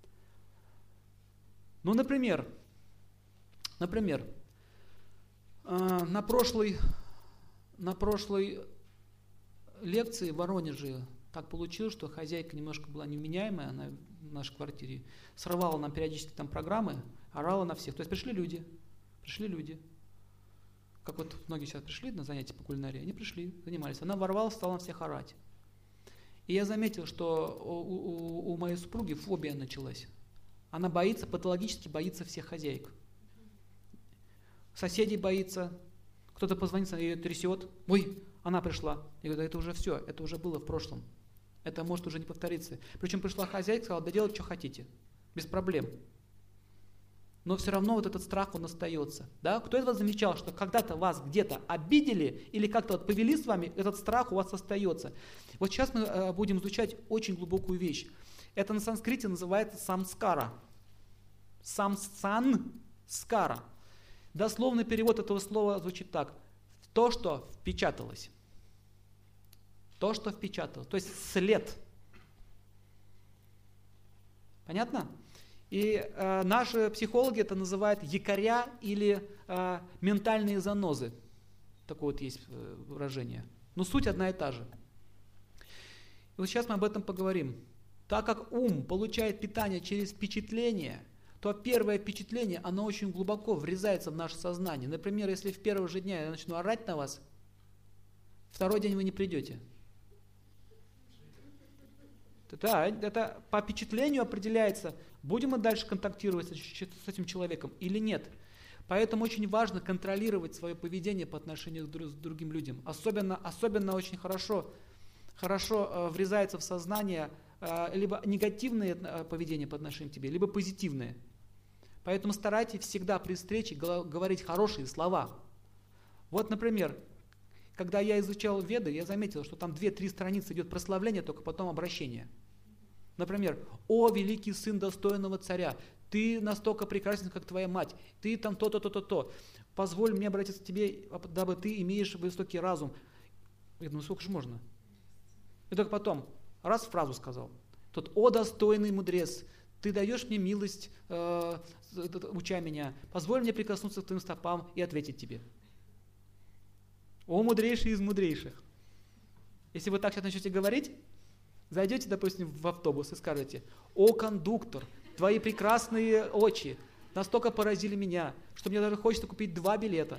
Ну, например, например э, на прошлой На прошлой лекции в Воронеже так получилось, что хозяйка немножко была невменяемая, она в нашей квартире срывала нам периодически там программы, орала на всех. То есть пришли люди, пришли люди, как вот многие сейчас пришли на занятия по кулинарии, они пришли, занимались. Она ворвалась, стала на всех орать. И я заметил, что у, у, у моей супруги фобия началась. Она боится, патологически боится всех хозяек. Соседей боится. Кто-то позвонит, ее трясет. Ой, она пришла. Я говорю, да это уже все, это уже было в прошлом. Это может уже не повториться. Причем пришла хозяйка, сказала, да делать, что хотите. Без проблем. Но все равно вот этот страх, он остается. Да? Кто из вас замечал, что когда-то вас где-то обидели или как-то вот повели с вами, этот страх у вас остается. Вот сейчас мы э, будем изучать очень глубокую вещь. Это на санскрите называется самскара. Самсанскара. Дословный перевод этого слова звучит так. То, что впечаталось. То, что впечаталось. То есть след. Понятно? И э, наши психологи это называют якоря или э, ментальные занозы. Такое вот есть э, выражение. Но суть одна и та же. И вот сейчас мы об этом поговорим. Так как ум получает питание через впечатление, то первое впечатление, оно очень глубоко врезается в наше сознание. Например, если в первые же дня я начну орать на вас, второй день вы не придете. Да, это по впечатлению определяется, будем мы дальше контактировать с этим человеком или нет. Поэтому очень важно контролировать свое поведение по отношению к другим людям. Особенно, особенно очень хорошо, хорошо э, врезается в сознание э, либо негативное поведение по отношению к тебе, либо позитивное. Поэтому старайтесь всегда при встрече говорить хорошие слова. Вот, например, Когда я изучал Веды, я заметил, что там две-три страницы идет прославление, только потом обращение. Например, «О, великий сын достойного царя, ты настолько прекрасен, как твоя мать, ты там то-то, то-то, то. Позволь мне обратиться к тебе, дабы ты имеешь высокий разум». Я думаю, сколько же можно? И только потом, раз фразу сказал. Тот: «О, достойный мудрец, ты даешь мне милость, э, уча меня, позволь мне прикоснуться к твоим стопам и ответить тебе». О, мудрейший из мудрейших. Если вы так сейчас начнете говорить, зайдете, допустим, в автобус и скажете: «О, кондуктор, твои прекрасные очи настолько поразили меня, что мне даже хочется купить два билета».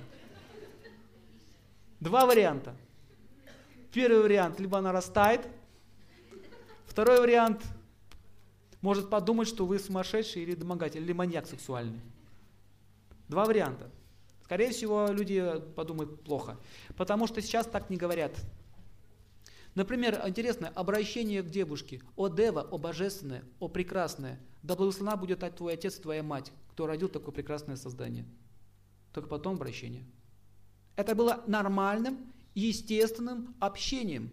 Два варианта. Первый вариант, либо она растает. Второй вариант, может подумать, что вы сумасшедший или домогатель, или маньяк сексуальный. Два варианта. Скорее всего, люди подумают плохо, потому что сейчас так не говорят. Например, интересное обращение к девушке: «О Дева, о божественное, о прекрасное, да благословена будет твой отец и твоя мать, кто родил такое прекрасное создание». Только потом обращение. Это было нормальным, естественным общением.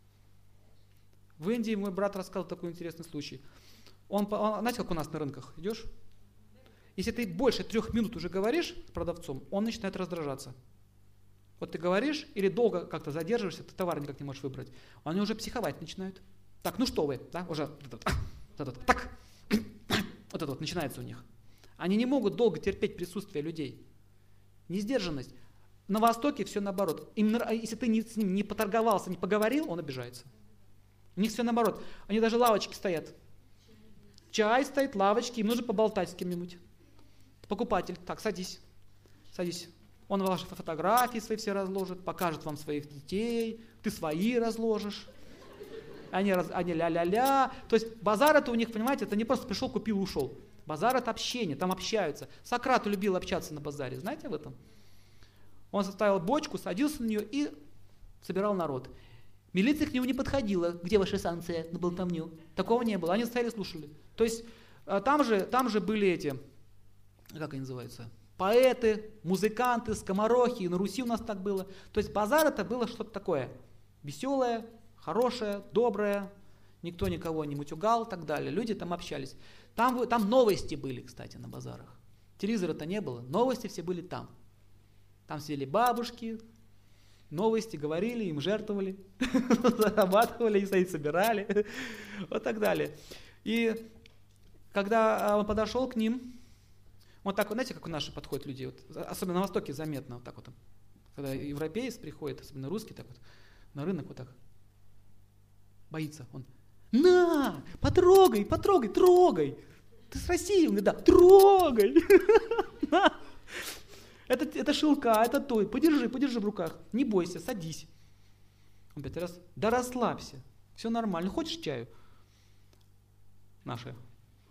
В Индии мой брат рассказал такой интересный случай. Он, он, знаете, как у нас на рынках идешь? Если ты больше трех минут уже говоришь с продавцом, он начинает раздражаться. Вот ты говоришь или долго как-то задерживаешься, ты товар никак не можешь выбрать. Они уже психовать начинают. Так, ну что вы, да, уже, так, вот это вот начинается у них. Они не могут долго терпеть присутствие людей. Несдержанность. На Востоке все наоборот. Им, если ты не, с ним не поторговался, не поговорил, он обижается. У них все наоборот. Они даже лавочки стоят. Чай стоит, лавочки, им нужно поболтать с кем-нибудь. Покупатель: «Так, садись, садись». Он ваши фотографии свои все разложит, покажет вам своих детей, ты свои разложишь. Они, они ля-ля-ля. То есть базар это у них, понимаете, это не просто пришел, купил, ушел. Базар это общение, там общаются. Сократ любил общаться на базаре, знаете об этом? Он составил бочку, садился на нее и собирал народ. Милиция к нему не подходила. «Где ваша санкция на болтовню?» Такого не было. Они стояли, слушали. То есть там же, там же были эти, как они называются, поэты, музыканты, скоморохи. На Руси у нас так было. То есть базар это было что-то такое веселое, хорошее, доброе. Никто никого не мутюгал и так далее. Люди там общались. Там, там новости были, кстати, на базарах. Телевизора-то не было. Новости все были там. Там сидели бабушки, новости говорили, им жертвовали, зарабатывали, их собирали, вот так далее. И когда он подошел к ним, вот так, знаете, как у наших подходят люди, вот, особенно на Востоке заметно, вот так вот, когда европеец приходит, особенно русский, так вот, на рынок вот так, боится он: «На, потрогай, потрогай, трогай, ты с России?» Он говорит: «Да, трогай, на». Это, это шелка, это то. Подержи, подержи в руках. Не бойся, садись. Он пять раз: «Да расслабься. Все нормально. Хочешь чаю?» Наши.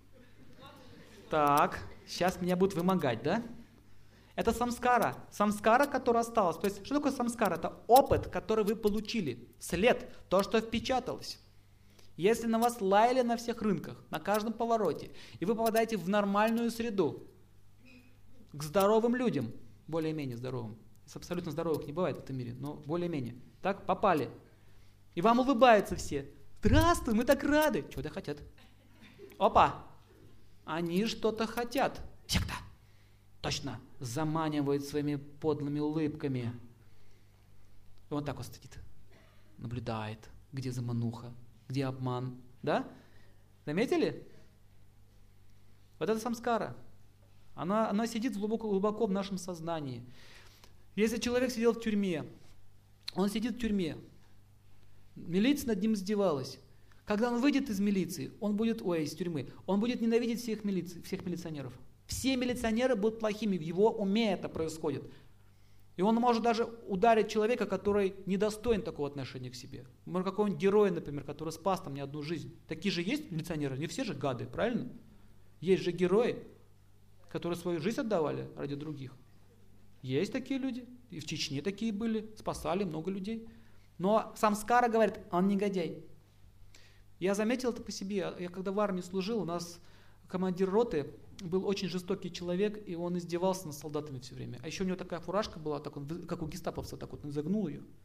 Так, сейчас меня будут вымогать, да? Это самскара. Самскара, которая осталась. То есть, что такое самскара? Это опыт, который вы получили. След, то, что впечаталось. Если на вас лаяли на всех рынках, на каждом повороте, и вы попадаете в нормальную среду, к здоровым людям, более-менее здоровым. Абсолютно здоровых не бывает в этом мире, но более-менее. Так, попали. И вам улыбаются все. «Здравствуй, мы так рады!» Чего-то хотят. Опа! Они что-то хотят. Секта! Точно! Заманивают своими подлыми улыбками. И он так вот стоит. Наблюдает. Где замануха? Где обман? Да? Заметили? Вот это самскара. Она, она сидит глубоко, глубоко в нашем сознании. Если человек сидел в тюрьме, он сидит в тюрьме, милиция над ним издевалась. Когда он выйдет из милиции, он будет, ой, из тюрьмы, он будет ненавидеть всех, милици, всех милиционеров. Все милиционеры будут плохими, в его уме это происходит. И он может даже ударить человека, который недостоин такого отношения к себе. Может, какого-нибудь героя, например, который спас там не одну жизнь. Такие же есть милиционеры, не все же гады, правильно? Есть же герои, которые свою жизнь отдавали ради других. Есть такие люди, и в Чечне такие были, спасали много людей. Но самскара говорит: он негодяй. Я заметил это по себе. Я когда в армии служил, у нас командир роты был очень жестокий человек, и он издевался над солдатами все время. А еще у него такая фуражка была, так он, как у гестаповца, так вот он загнул ее.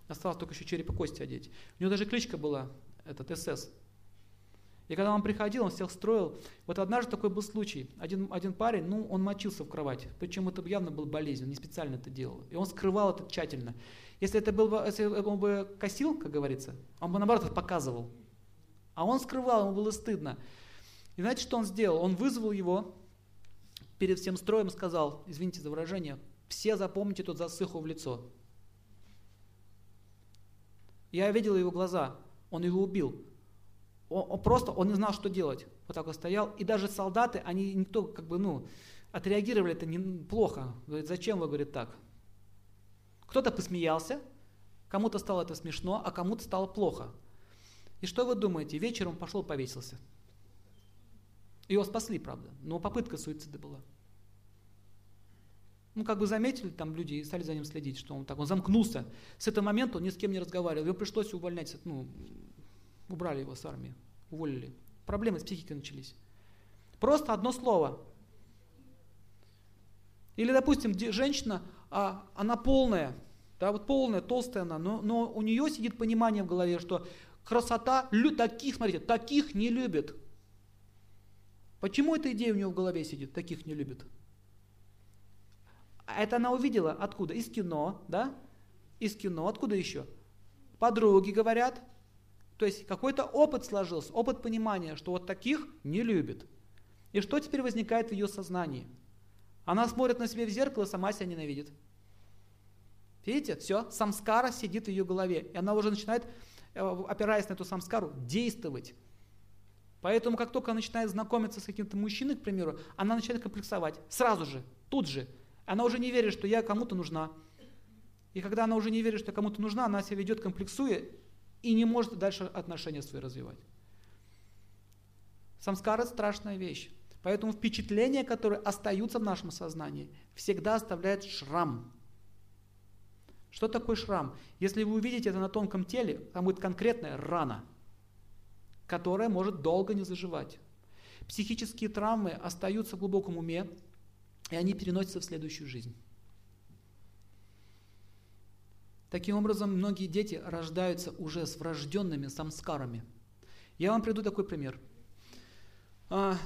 Осталось только еще череп и кости одеть. У него даже кличка была, этот эс эс. И когда он приходил, он всех строил. Вот однажды такой был случай. Один, один парень, ну, он мочился в кровать. Причем это явно был болезнь, он не специально это делал. И он скрывал это тщательно. Если это был бы, если он бы косил, как говорится, он бы наоборот это показывал. А он скрывал, ему было стыдно. И знаете, что он сделал? Он вызвал его перед всем строем, сказал, извините за выражение, все запомните тут засыху в лицо. Я видел его глаза, он его убил. Он, он просто, он не знал, что делать. Вот так вот стоял. И даже солдаты, они никто, как бы, ну, отреагировали это не, плохо. Говорит, зачем вы, говорит, так? Кто-то посмеялся, кому-то стало это смешно, а кому-то стало плохо. И что вы думаете? Вечером он пошел повесился. Его спасли, правда, но попытка суицида была. Ну, как бы заметили там люди и стали за ним следить, что он так, он замкнулся. С этого момента он ни с кем не разговаривал. Его пришлось увольнять, ну, убрали его с армии, уволили. Проблемы с психикой начались. Просто одно слово. Или, допустим, женщина, а, она полная, да, вот полная, толстая она, но, но у нее сидит понимание в голове, что красота, лю, таких, смотрите, таких не любят. Почему эта идея у нее в голове сидит, таких не любят? Это она увидела откуда? Из кино, да? Из кино, откуда еще? Подруги говорят. То есть какой-то опыт сложился, опыт понимания, что вот таких не любят. И что теперь возникает в ее сознании? Она смотрит на себя в зеркало, сама себя ненавидит. Видите, все, самскара сидит в ее голове. И она уже начинает, опираясь на эту самскару, действовать. Поэтому, как только она начинает знакомиться с каким-то мужчиной, к примеру, она начинает комплексовать. Сразу же, тут же. Она уже не верит, что я кому-то нужна. И когда она уже не верит, что я кому-то нужна, она себя ведет, комплексуя, и не может дальше отношения свои развивать. Самскара – страшная вещь. Поэтому впечатления, которые остаются в нашем сознании, всегда оставляют шрам. Что такое шрам? Если вы увидите это на тонком теле, там будет конкретная рана, которая может долго не заживать. Психические травмы остаются в глубоком уме, и они переносятся в следующую жизнь. Таким образом, многие дети рождаются уже с врожденными самскарами. Я вам приведу такой пример. А,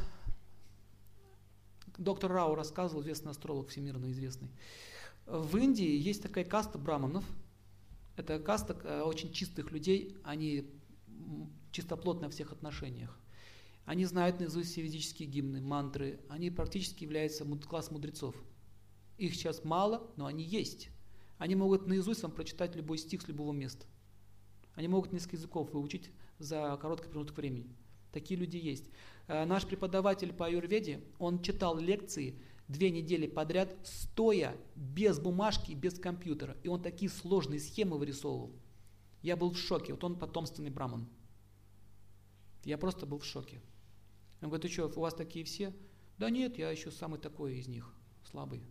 доктор Рау рассказывал, известный астролог, всемирно известный. В Индии есть такая каста браманов. Это каста очень чистых людей, они чистоплотны во всех отношениях. Они знают наизусть все ведические гимны, мантры. Они практически являются класс мудрецов. Их сейчас мало, но они есть. Они могут наизусть вам прочитать любой стих с любого места. Они могут несколько языков выучить за короткий промежуток времени. Такие люди есть. Наш преподаватель по аюрведе, он читал лекции две недели подряд, стоя, без бумажки, без компьютера. И он такие сложные схемы вырисовывал. Я был в шоке. Вот он потомственный браман. Я просто был в шоке. Он говорит, ты что, у вас такие все? Да нет, я еще самый такой из них, слабый.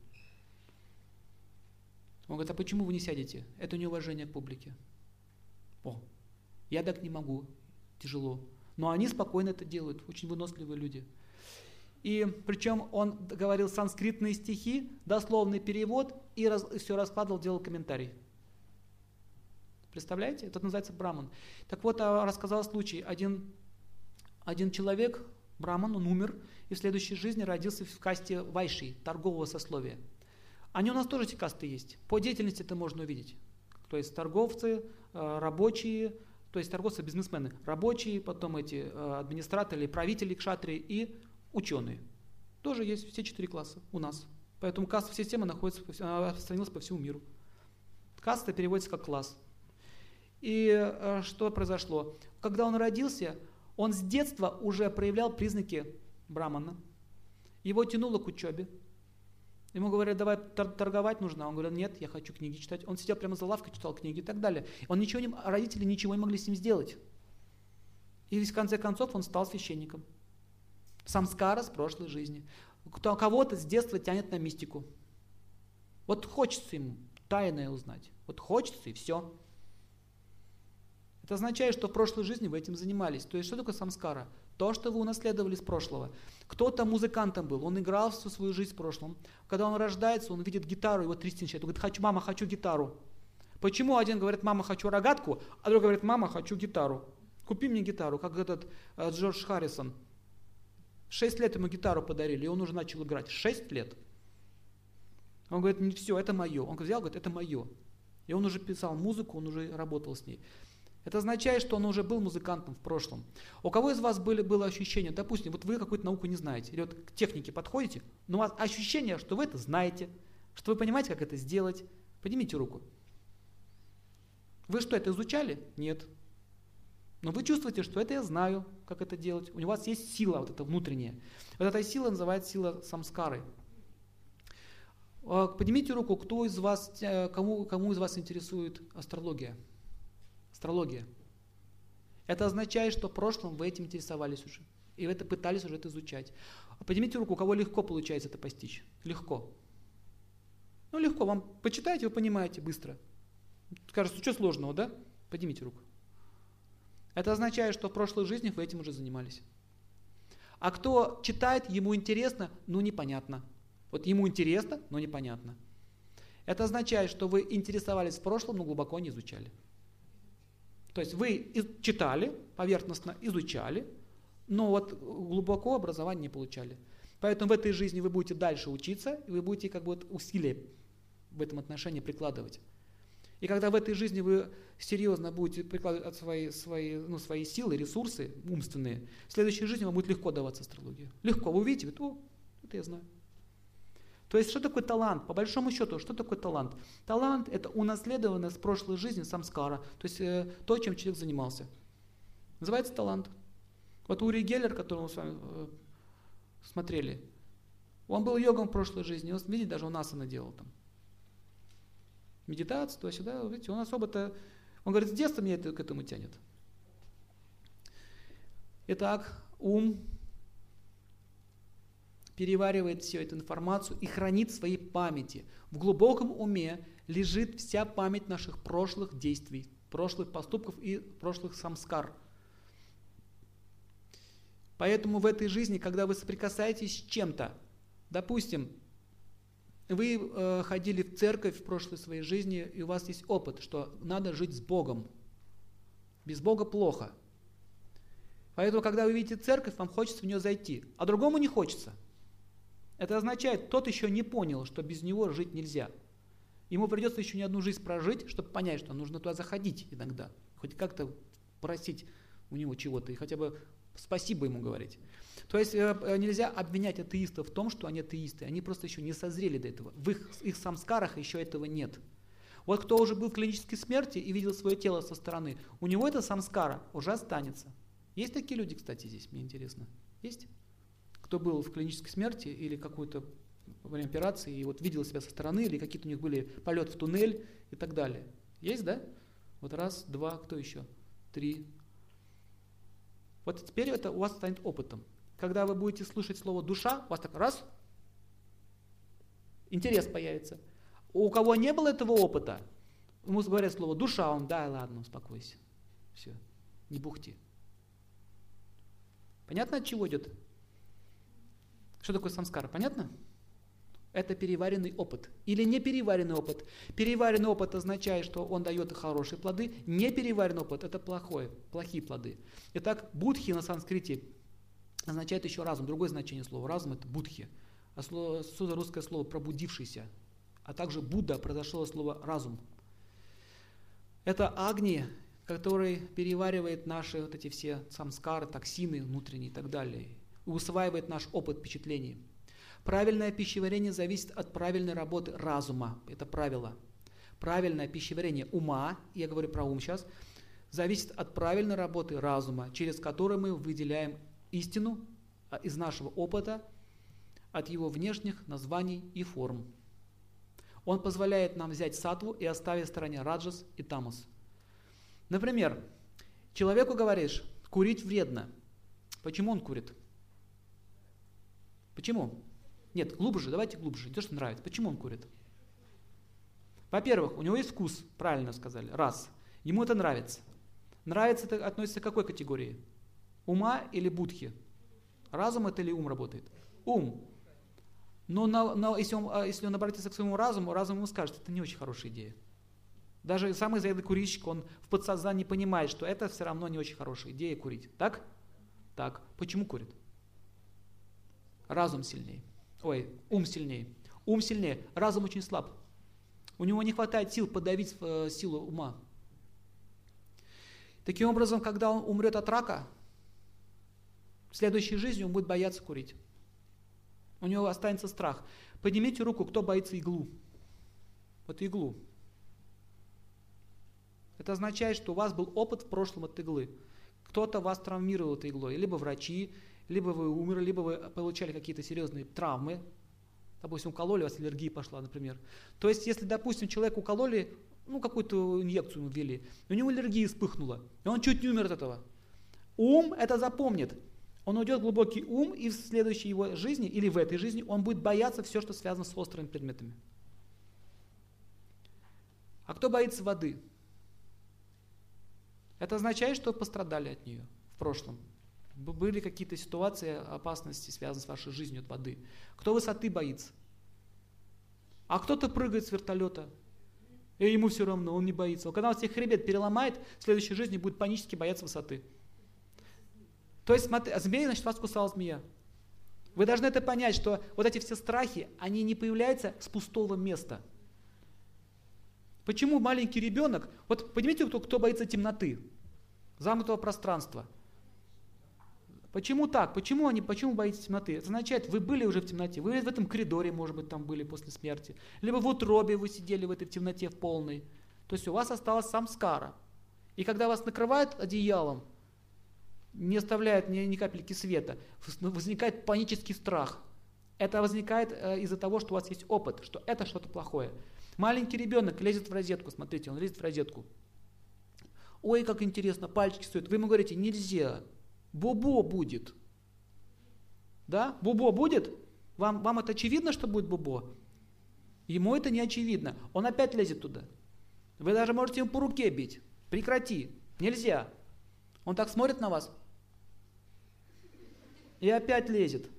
Он говорит, а почему вы не сядете? Это неуважение к публике. О, я так не могу, тяжело. Но они спокойно это делают, очень выносливые люди. И причем он говорил санскритные стихи, дословный перевод, и раз, все раскладывал, делал комментарий. Представляете? Это называется браман. Так вот, рассказал случай. Один, один человек, браман, он умер, и в следующей жизни родился в касте вайши, торгового сословия. Они у нас тоже эти касты есть. По деятельности это можно увидеть. То есть торговцы, рабочие, то есть торговцы, бизнесмены, рабочие, потом эти администраторы, правители, кшатрии и ученые. Тоже есть все четыре класса у нас. Поэтому кастовая система находится, распространилась по всему миру. Каста переводится как класс. И э, что произошло? Когда он родился, он с детства уже проявлял признаки брамана. Его тянуло к учебе. Ему говорят, давай тор- торговать нужно. Он говорит, нет, я хочу книги читать. Он сидел прямо за лавкой, читал книги и так далее. Он ничего не, родители ничего не могли с ним сделать. И в конце концов он стал священником. Самскара с прошлой жизни. Кто, кого-то с детства тянет на мистику. Вот хочется ему тайное узнать. Вот хочется и все. Это означает, что в прошлой жизни вы этим занимались. То есть что такое самскара? То, что вы унаследовали с прошлого. Кто-то музыкантом был, он играл всю свою жизнь в прошлом. Когда он рождается, он видит гитару, его трясти начинает. Он говорит, хочу, мама, хочу гитару. Почему один говорит, мама, хочу рогатку, а другой говорит, мама, хочу гитару. Купи мне гитару, как этот э, Джордж Харрисон. Шесть лет ему гитару подарили, и он уже начал играть. Шесть лет. Он говорит, не все, это мое. Он взял, говорит, это мое. И он уже писал музыку, он уже работал с ней. Это означает, что он уже был музыкантом в прошлом. У кого из вас были, было ощущение, допустим, вот вы какую-то науку не знаете, или вот к технике подходите, но у вас ощущение, что вы это знаете, что вы понимаете, как это сделать. Поднимите руку. Вы что, это изучали? Нет. Но вы чувствуете, что это я знаю, как это делать. У вас есть сила вот эта внутренняя. Вот эта сила называется сила самскары. Поднимите руку, кто из вас, кому, кому из вас интересует астрология? Астрология. Это означает, что в прошлом вы этим интересовались уже. И вы это пытались уже это изучать. Поднимите руку, у кого легко получается это постичь. Легко. Ну легко, вам почитаете, вы понимаете быстро. Кажется, что сложного, да? Поднимите руку. Это означает, что в прошлой жизни вы этим уже занимались. А кто читает, ему интересно, но непонятно. Вот ему интересно, но непонятно. Это означает, что вы интересовались в прошлом, но глубоко не изучали. То есть вы читали, поверхностно изучали, но вот глубоко образование не получали. Поэтому в этой жизни вы будете дальше учиться, и вы будете как бы вот усилия в этом отношении прикладывать. И когда в этой жизни вы серьезно будете прикладывать свои, свои, ну, свои силы, ресурсы умственные, в следующей жизни вам будет легко даваться астрология. Легко. Вы увидите, говорите, о, это я знаю. То есть, что такое талант? По большому счету, что такое талант? Талант – это унаследованное с прошлой жизни самскара, то есть э, то, чем человек занимался. Называется талант. Вот Ури Геллер, которого мы с вами э, смотрели, он был йогом в прошлой жизни, он, видите, даже у нас он делал там. Медитацию, туда-сюда, видите, он особо-то, он говорит, с детства меня это к этому тянет. Итак, ум переваривает всю эту информацию и хранит в своей памяти. В глубоком уме лежит вся память наших прошлых действий, прошлых поступков и прошлых самскар. Поэтому в этой жизни, когда вы соприкасаетесь с чем-то, допустим, вы э, ходили в церковь в прошлой своей жизни, и у вас есть опыт, что надо жить с Богом. Без Бога плохо. Поэтому, когда вы видите церковь, вам хочется в нее зайти, а другому не хочется. Это означает, тот еще не понял, что без него жить нельзя. Ему придется еще не одну жизнь прожить, чтобы понять, что нужно туда заходить иногда. Хоть как-то просить у него чего-то и хотя бы спасибо ему говорить. То есть э, нельзя обвинять атеистов в том, что они атеисты. Они просто еще не созрели до этого. В их, их самскарах еще этого нет. Вот кто уже был в клинической смерти и видел свое тело со стороны, у него это самскара уже останется. Есть такие люди, кстати, здесь, мне интересно. Есть? Кто был в клинической смерти или какой-то во время операции и вот видел себя со стороны, или какие-то у них были полет в туннель и так далее. Есть, да? Вот раз, два, кто еще? Три. Вот теперь это у вас станет опытом. Когда вы будете слышать слово душа, у вас так раз, интерес появится. У кого не было этого опыта, ему говорят слово душа, он, да, ладно, успокойся. Все, не бухти. Понятно, от чего идет? Что такое самскара? Понятно? Это переваренный опыт. Или непереваренный опыт. Переваренный опыт означает, что он дает хорошие плоды. Непереваренный опыт – это плохое, плохие плоды. Итак, будхи на санскрите означает еще разум. Другое значение слова разум – это будхи. А слово, отсюда русское слово «пробудившийся». А также Будда произошло слово «разум». Это агни, который переваривает наши вот эти все самскары, токсины внутренние и так далее. И усваивает наш опыт впечатлений. Правильное пищеварение зависит от правильной работы разума. Это правило. Правильное пищеварение ума, я говорю про ум сейчас, зависит от правильной работы разума, через которую мы выделяем истину из нашего опыта, от его внешних названий и форм. Он позволяет нам взять саттву и оставить в стороне раджас и тамас. Например, человеку говоришь, курить вредно. Почему он курит? Почему? Нет, глубже, давайте глубже, не то, что нравится. Почему он курит? Во-первых, у него есть вкус, правильно сказали, раз. Ему это нравится. Нравится это относится к какой категории? Ума или будхи? Разум это или ум работает? Ум. Но на, на, если, он, если он обратится к своему разуму, разум ему скажет, это не очень хорошая идея. Даже самый заядлый курильщик, он в подсознании понимает, что это все равно не очень хорошая идея курить. Так? Так. Почему курит? Разум сильнее. Ой, ум сильнее. Ум сильнее. Разум очень слаб. У него не хватает сил подавить э, силу ума. Таким образом, когда он умрет от рака, в следующей жизни он будет бояться курить. У него останется страх. Поднимите руку, кто боится иглу. Вот иглу. Это означает, что у вас был опыт в прошлом от иглы. Кто-то вас травмировал этой иглой. Либо врачи, либо вы умерли, либо вы получали какие-то серьезные травмы. Допустим, укололи, у вас аллергия пошла, например. То есть, если, допустим, человеку укололи, ну, какую-то инъекцию ввели, у него аллергия вспыхнула, и он чуть не умер от этого. Ум это запомнит. Он уйдет в глубокий ум, и в следующей его жизни, или в этой жизни, он будет бояться все, что связано с острыми предметами. А кто боится воды? Это означает, что пострадали от нее в прошлом. Были какие-то ситуации, опасности, связанные с вашей жизнью от воды. Кто высоты боится? А кто-то прыгает с вертолета, и ему все равно, он не боится. Когда он себе хребет переломает, в следующей жизни будет панически бояться высоты. То есть, смотри, змея, значит, вас кусала змея. Вы должны это понять, что вот эти все страхи, они не появляются с пустого места. Почему маленький ребенок, вот понимаете, кто, кто боится темноты, замкнутого пространства? Почему так? Почему они, почему боитесь темноты? Это означает, вы были уже в темноте, вы в этом коридоре, может быть, там были после смерти, либо в утробе вы сидели в этой темноте в полной. То есть у вас осталась самскара. И когда вас накрывают одеялом, не оставляет ни, ни капельки света, возникает панический страх. Это возникает э, из-за того, что у вас есть опыт, что это что-то плохое. Маленький ребенок лезет в розетку, смотрите, он лезет в розетку. Ой, как интересно, пальчики стоят. Вы ему говорите, нельзя, бобо будет. Да, бобо будет? Вам, вам это очевидно, что будет бобо? Ему это не очевидно. Он опять лезет туда. Вы даже можете ему по руке бить. Прекрати, нельзя. Он так смотрит на вас и опять лезет.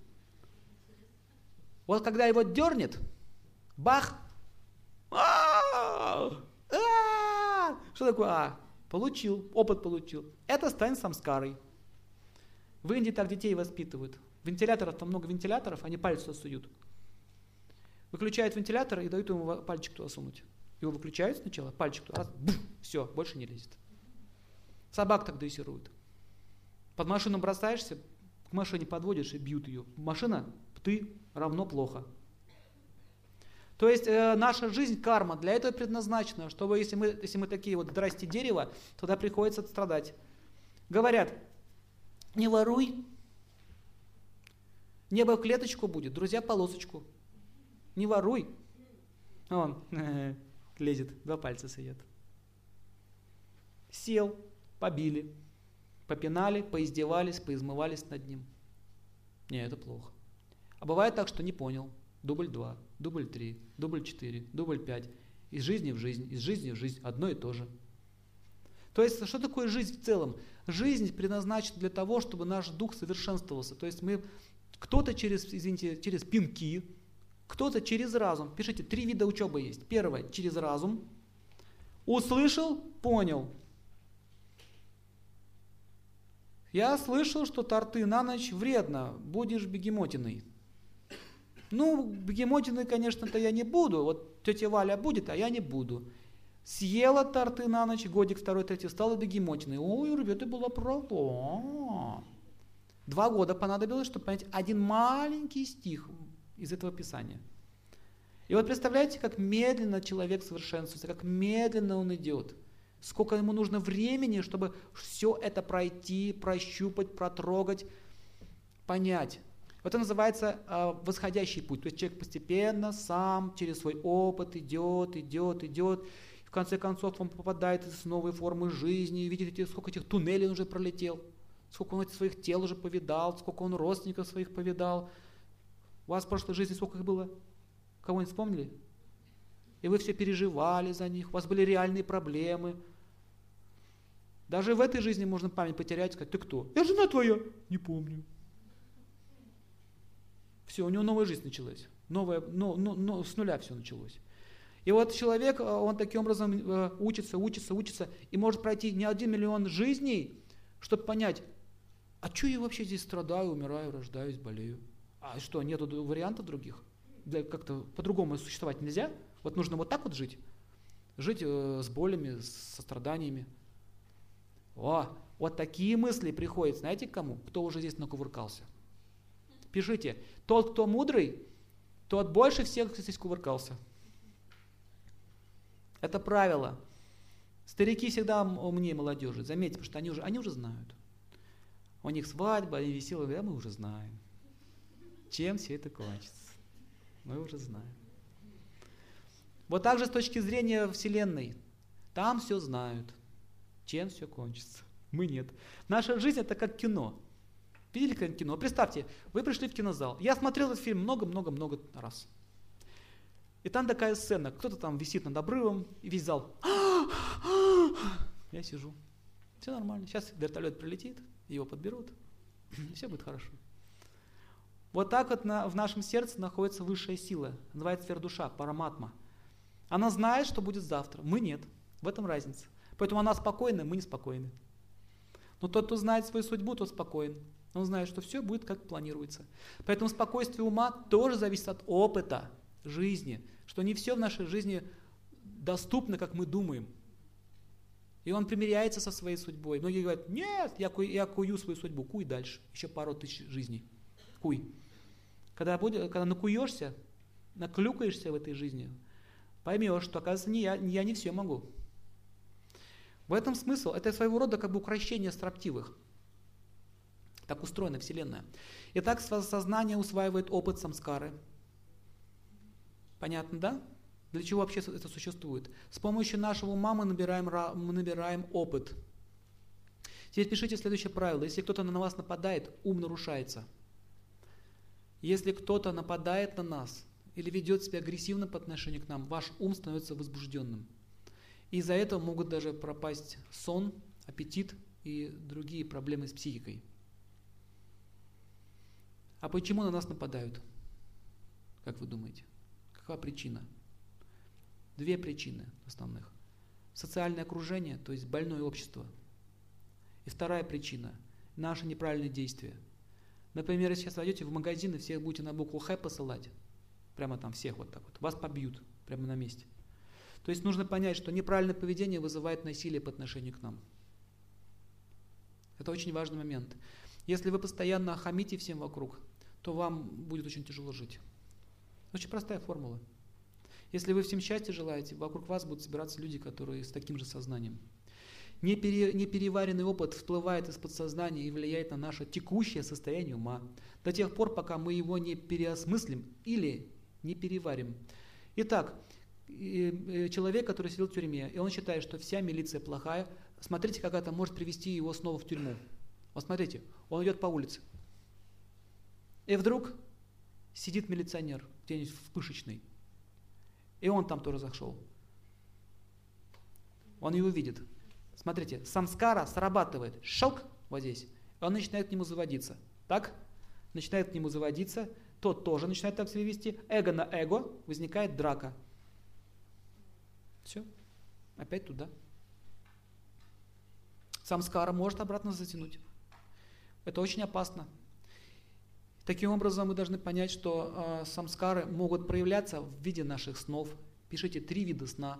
Вот когда его дернет, бах! Что такое а? Получил, опыт получил. Это станет самскарой. В Индии так детей воспитывают. Вентиляторов, там много вентиляторов, они палец туда суют. Выключают вентилятор и дают ему пальчик туда сунуть. Его выключают сначала, пальчик туда, раз, бух, все, больше не лезет. Собак так дрессируют. Под машину бросаешься, к машине подводишь и бьют ее. Машина, ты равно плохо. То есть э, наша жизнь, карма, для этого предназначена, чтобы если мы, если мы такие вот здрасте дерево, тогда приходится страдать. Говорят, не воруй, небо в клеточку будет, друзья полосочку. Не воруй. Он лезет, два пальца сует. Сел, побили, попинали, поиздевались, поизмывались над ним. Не, это плохо. А бывает так, что не понял. Дубль два, дубль три, дубль четыре, дубль пять. Из жизни в жизнь, из жизни в жизнь. Одно и то же. То есть, что такое жизнь в целом? Жизнь предназначена для того, чтобы наш дух совершенствовался. То есть, мы кто-то через, извините, через пинки, кто-то через разум. Пишите, три вида учебы есть. Первое, через разум. Услышал, понял. Я слышал, что торты на ночь вредно, будешь бегемотиной. Ну, бегемотиной, конечно-то я не буду. Вот тетя Валя будет, а я не буду. Съела торты на ночь, годик, второй, третий, стала бегемотиной. Ой, ребята, была права. Два года понадобилось, чтобы понять один маленький стих из этого писания. И вот представляете, как медленно человек совершенствуется, как медленно он идет. Сколько ему нужно времени, чтобы все это пройти, прощупать, протрогать, понять. Это называется э, восходящий путь. То есть человек постепенно сам через свой опыт идет, идет, идет. И в конце концов он попадает в новые формы жизни, видит, эти, сколько этих туннелей он уже пролетел, сколько он этих своих тел уже повидал, сколько он родственников своих повидал. У вас в прошлой жизни сколько их было? Кого-нибудь вспомнили? И вы все переживали за них, у вас были реальные проблемы. Даже в этой жизни можно память потерять и сказать, ты кто? Я жена твоя. Не помню. Все, у него новая жизнь началась. Новая, но, но, но, с нуля все началось. И вот человек, он таким образом учится, учится, учится, и может пройти не один миллион жизней, чтобы понять, а что я вообще здесь страдаю, умираю, рождаюсь, болею? А что, нету вариантов других? Да как-то по-другому существовать нельзя? Вот нужно вот так вот жить? Жить э, с болями, со страданиями. О, вот такие мысли приходят, знаете, к кому? Кто уже здесь накувыркался. Пишите, тот, кто мудрый, тот больше всех здесь кувыркался. Это правило. Старики всегда умнее молодежи, заметьте, потому что они уже, они уже знают. У них свадьба, они веселые, а мы уже знаем. Чем все это кончится? Мы уже знаем. Вот так же с точки зрения Вселенной. Там все знают. Чем все кончится? Мы нет. Наша жизнь это как кино. Видели как кино? Представьте, вы пришли в кинозал. Я смотрел этот фильм много-много-много раз. И там такая сцена. Кто-то там висит над обрывом, и весь зал. Я сижу. Все нормально. Сейчас вертолет прилетит, его подберут, и все будет хорошо. Вот так вот на, в нашем сердце находится высшая сила. Называется сверхдуша, параматма. Она знает, что будет завтра. Мы нет. В этом разница. Поэтому она спокойна, мы не спокойны. Но тот, кто знает свою судьбу, тот спокоен. Он знает, что все будет как планируется. Поэтому спокойствие ума тоже зависит от опыта жизни. Что не все в нашей жизни доступно, как мы думаем. И он примиряется со своей судьбой. Многие говорят, нет, я, ку, я кую свою судьбу. Куй дальше. Еще пару тысяч жизней. Куй. Когда, будет, когда накуешься, наклюкаешься в этой жизни, поймешь, что, оказывается, не я, я не все могу. В этом смысл. Это своего рода как бы укрощение строптивых. Так устроена Вселенная. Итак, сознание усваивает опыт самскары. Понятно, да? Для чего вообще это существует? С помощью нашего ума мы набираем, мы набираем опыт. Теперь пишите следующее правило. Если кто-то на вас нападает, ум нарушается. Если кто-то нападает на нас или ведет себя агрессивно по отношению к нам, ваш ум становится возбужденным. И из-за этого могут даже пропасть сон, аппетит и другие проблемы с психикой. А почему на нас нападают? Как вы думаете? Какова причина? Две причины основных. Социальное окружение, то есть больное общество. И вторая причина – наши неправильные действия. Например, если сейчас войдете в магазин и всех будете на букву Х посылать, прямо там всех вот так вот, вас побьют прямо на месте. То есть нужно понять, что неправильное поведение вызывает насилие по отношению к нам. Это очень важный момент. Если вы постоянно хамите всем вокруг, то вам будет очень тяжело жить. Очень простая формула. Если вы всем счастья желаете, вокруг вас будут собираться люди, которые с таким же сознанием. Непере, непереваренный опыт всплывает из подсознания и влияет на наше текущее состояние ума до тех пор, пока мы его не переосмыслим или не переварим. Итак, человек, который сидел в тюрьме, и он считает, что вся милиция плохая, смотрите, как это может привести его снова в тюрьму. Вот смотрите, он идет по улице, и вдруг сидит милиционер где-нибудь в пышечной, и он там тоже зашел. Он его видит. Смотрите, самскара срабатывает. Шелк вот здесь. И он начинает к нему заводиться. Так? Начинает к нему заводиться. Тот тоже начинает так себя вести. Эго на эго. Возникает драка. Все. Опять туда. Самскара может обратно затянуть. Это очень опасно. Таким образом, мы должны понять, что э, самскары могут проявляться в виде наших снов. Пишите три вида сна.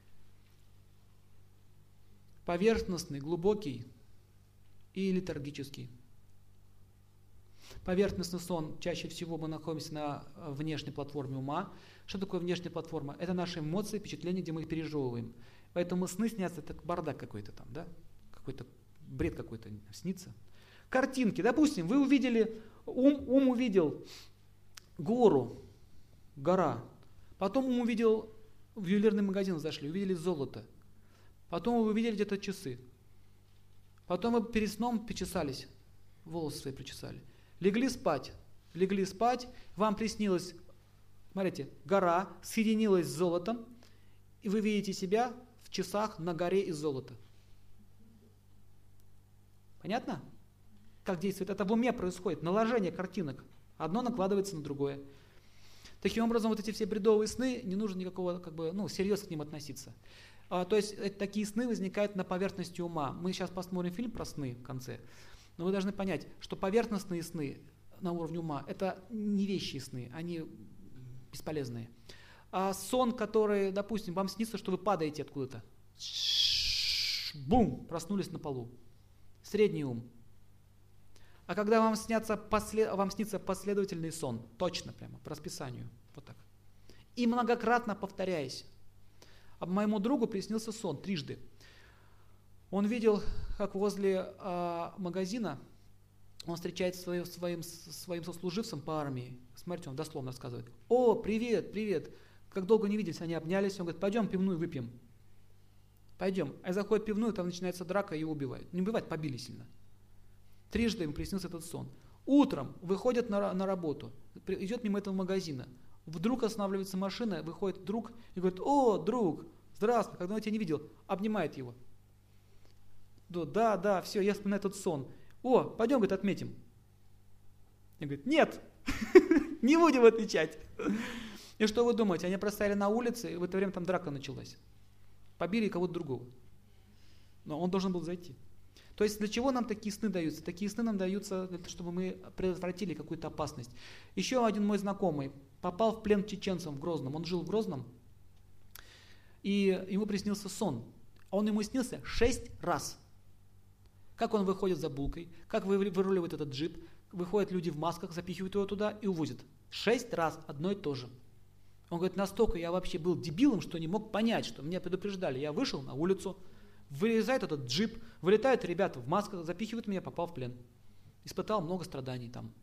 Поверхностный, глубокий и летаргический. Поверхностный сон, чаще всего мы находимся на внешней платформе ума. Что такое внешняя платформа? Это наши эмоции, впечатления, где мы их пережевываем. Поэтому сны снятся, это бардак какой-то там, да? Какой-то бред какой-то снится. Картинки, допустим, вы увидели, ум, ум увидел гору, гора. Потом ум увидел, в ювелирный магазин зашли, увидели золото. Потом вы увидели где-то часы. Потом вы перед сном причесались, волосы свои причесали. Легли спать, легли спать, вам приснилось, смотрите, гора соединилась с золотом, и вы видите себя в часах на горе из золота. Понятно? Как действует? Это в уме происходит, наложение картинок. Одно накладывается на другое. Таким образом, вот эти все бредовые сны, не нужно никакого, как бы, ну, серьезно к ним относиться. А, то есть это, такие сны возникают на поверхности ума. Мы сейчас посмотрим фильм про сны в конце, но вы должны понять, что поверхностные сны на уровне ума – это не вещи сны, они бесполезные. А сон, который, допустим, вам снится, что вы падаете откуда-то, бум, проснулись на полу. Средний ум. А когда вам снятся послед... вам снится последовательный сон, точно прямо, по расписанию, вот так. И многократно повторяясь. А моему другу приснился сон трижды. Он видел, как возле а, магазина он встречается своим, своим, своим сослуживцем по армии. Смотрите, он дословно рассказывает. О, привет, привет. Как долго не виделись, они обнялись. Он говорит, пойдем пивную выпьем. Пойдем. А заходит в пивную, там начинается драка, и его убивают. Не убивают, побили сильно. Трижды ему приснился этот сон. Утром выходят на, на работу, идет мимо этого магазина. Вдруг останавливается машина, выходит друг и говорит, о, друг, здравствуй, когда я тебя не видел, обнимает его. Да, да, все, я вспоминаю этот сон. О, пойдем, говорит, отметим. И говорит, нет, не будем отмечать. И что вы думаете, они простояли на улице, и в это время там драка началась. Побили кого-то другого. Но он должен был зайти. То есть для чего нам такие сны даются? Такие сны нам даются, для того, чтобы мы предотвратили какую-то опасность. Еще один мой знакомый попал в плен к чеченцам в Грозном. Он жил в Грозном, и ему приснился сон. Он ему снился шесть раз. Как он выходит за булкой, как выруливает этот джип, выходят люди в масках, запихивают его туда и увозят. Шесть раз одно и то же. Он говорит, настолько я вообще был дебилом, что не мог понять, что меня предупреждали. Я вышел на улицу, вылезает этот джип, вылетают ребята в масках, запихивают меня, попал в плен. Испытал много страданий там.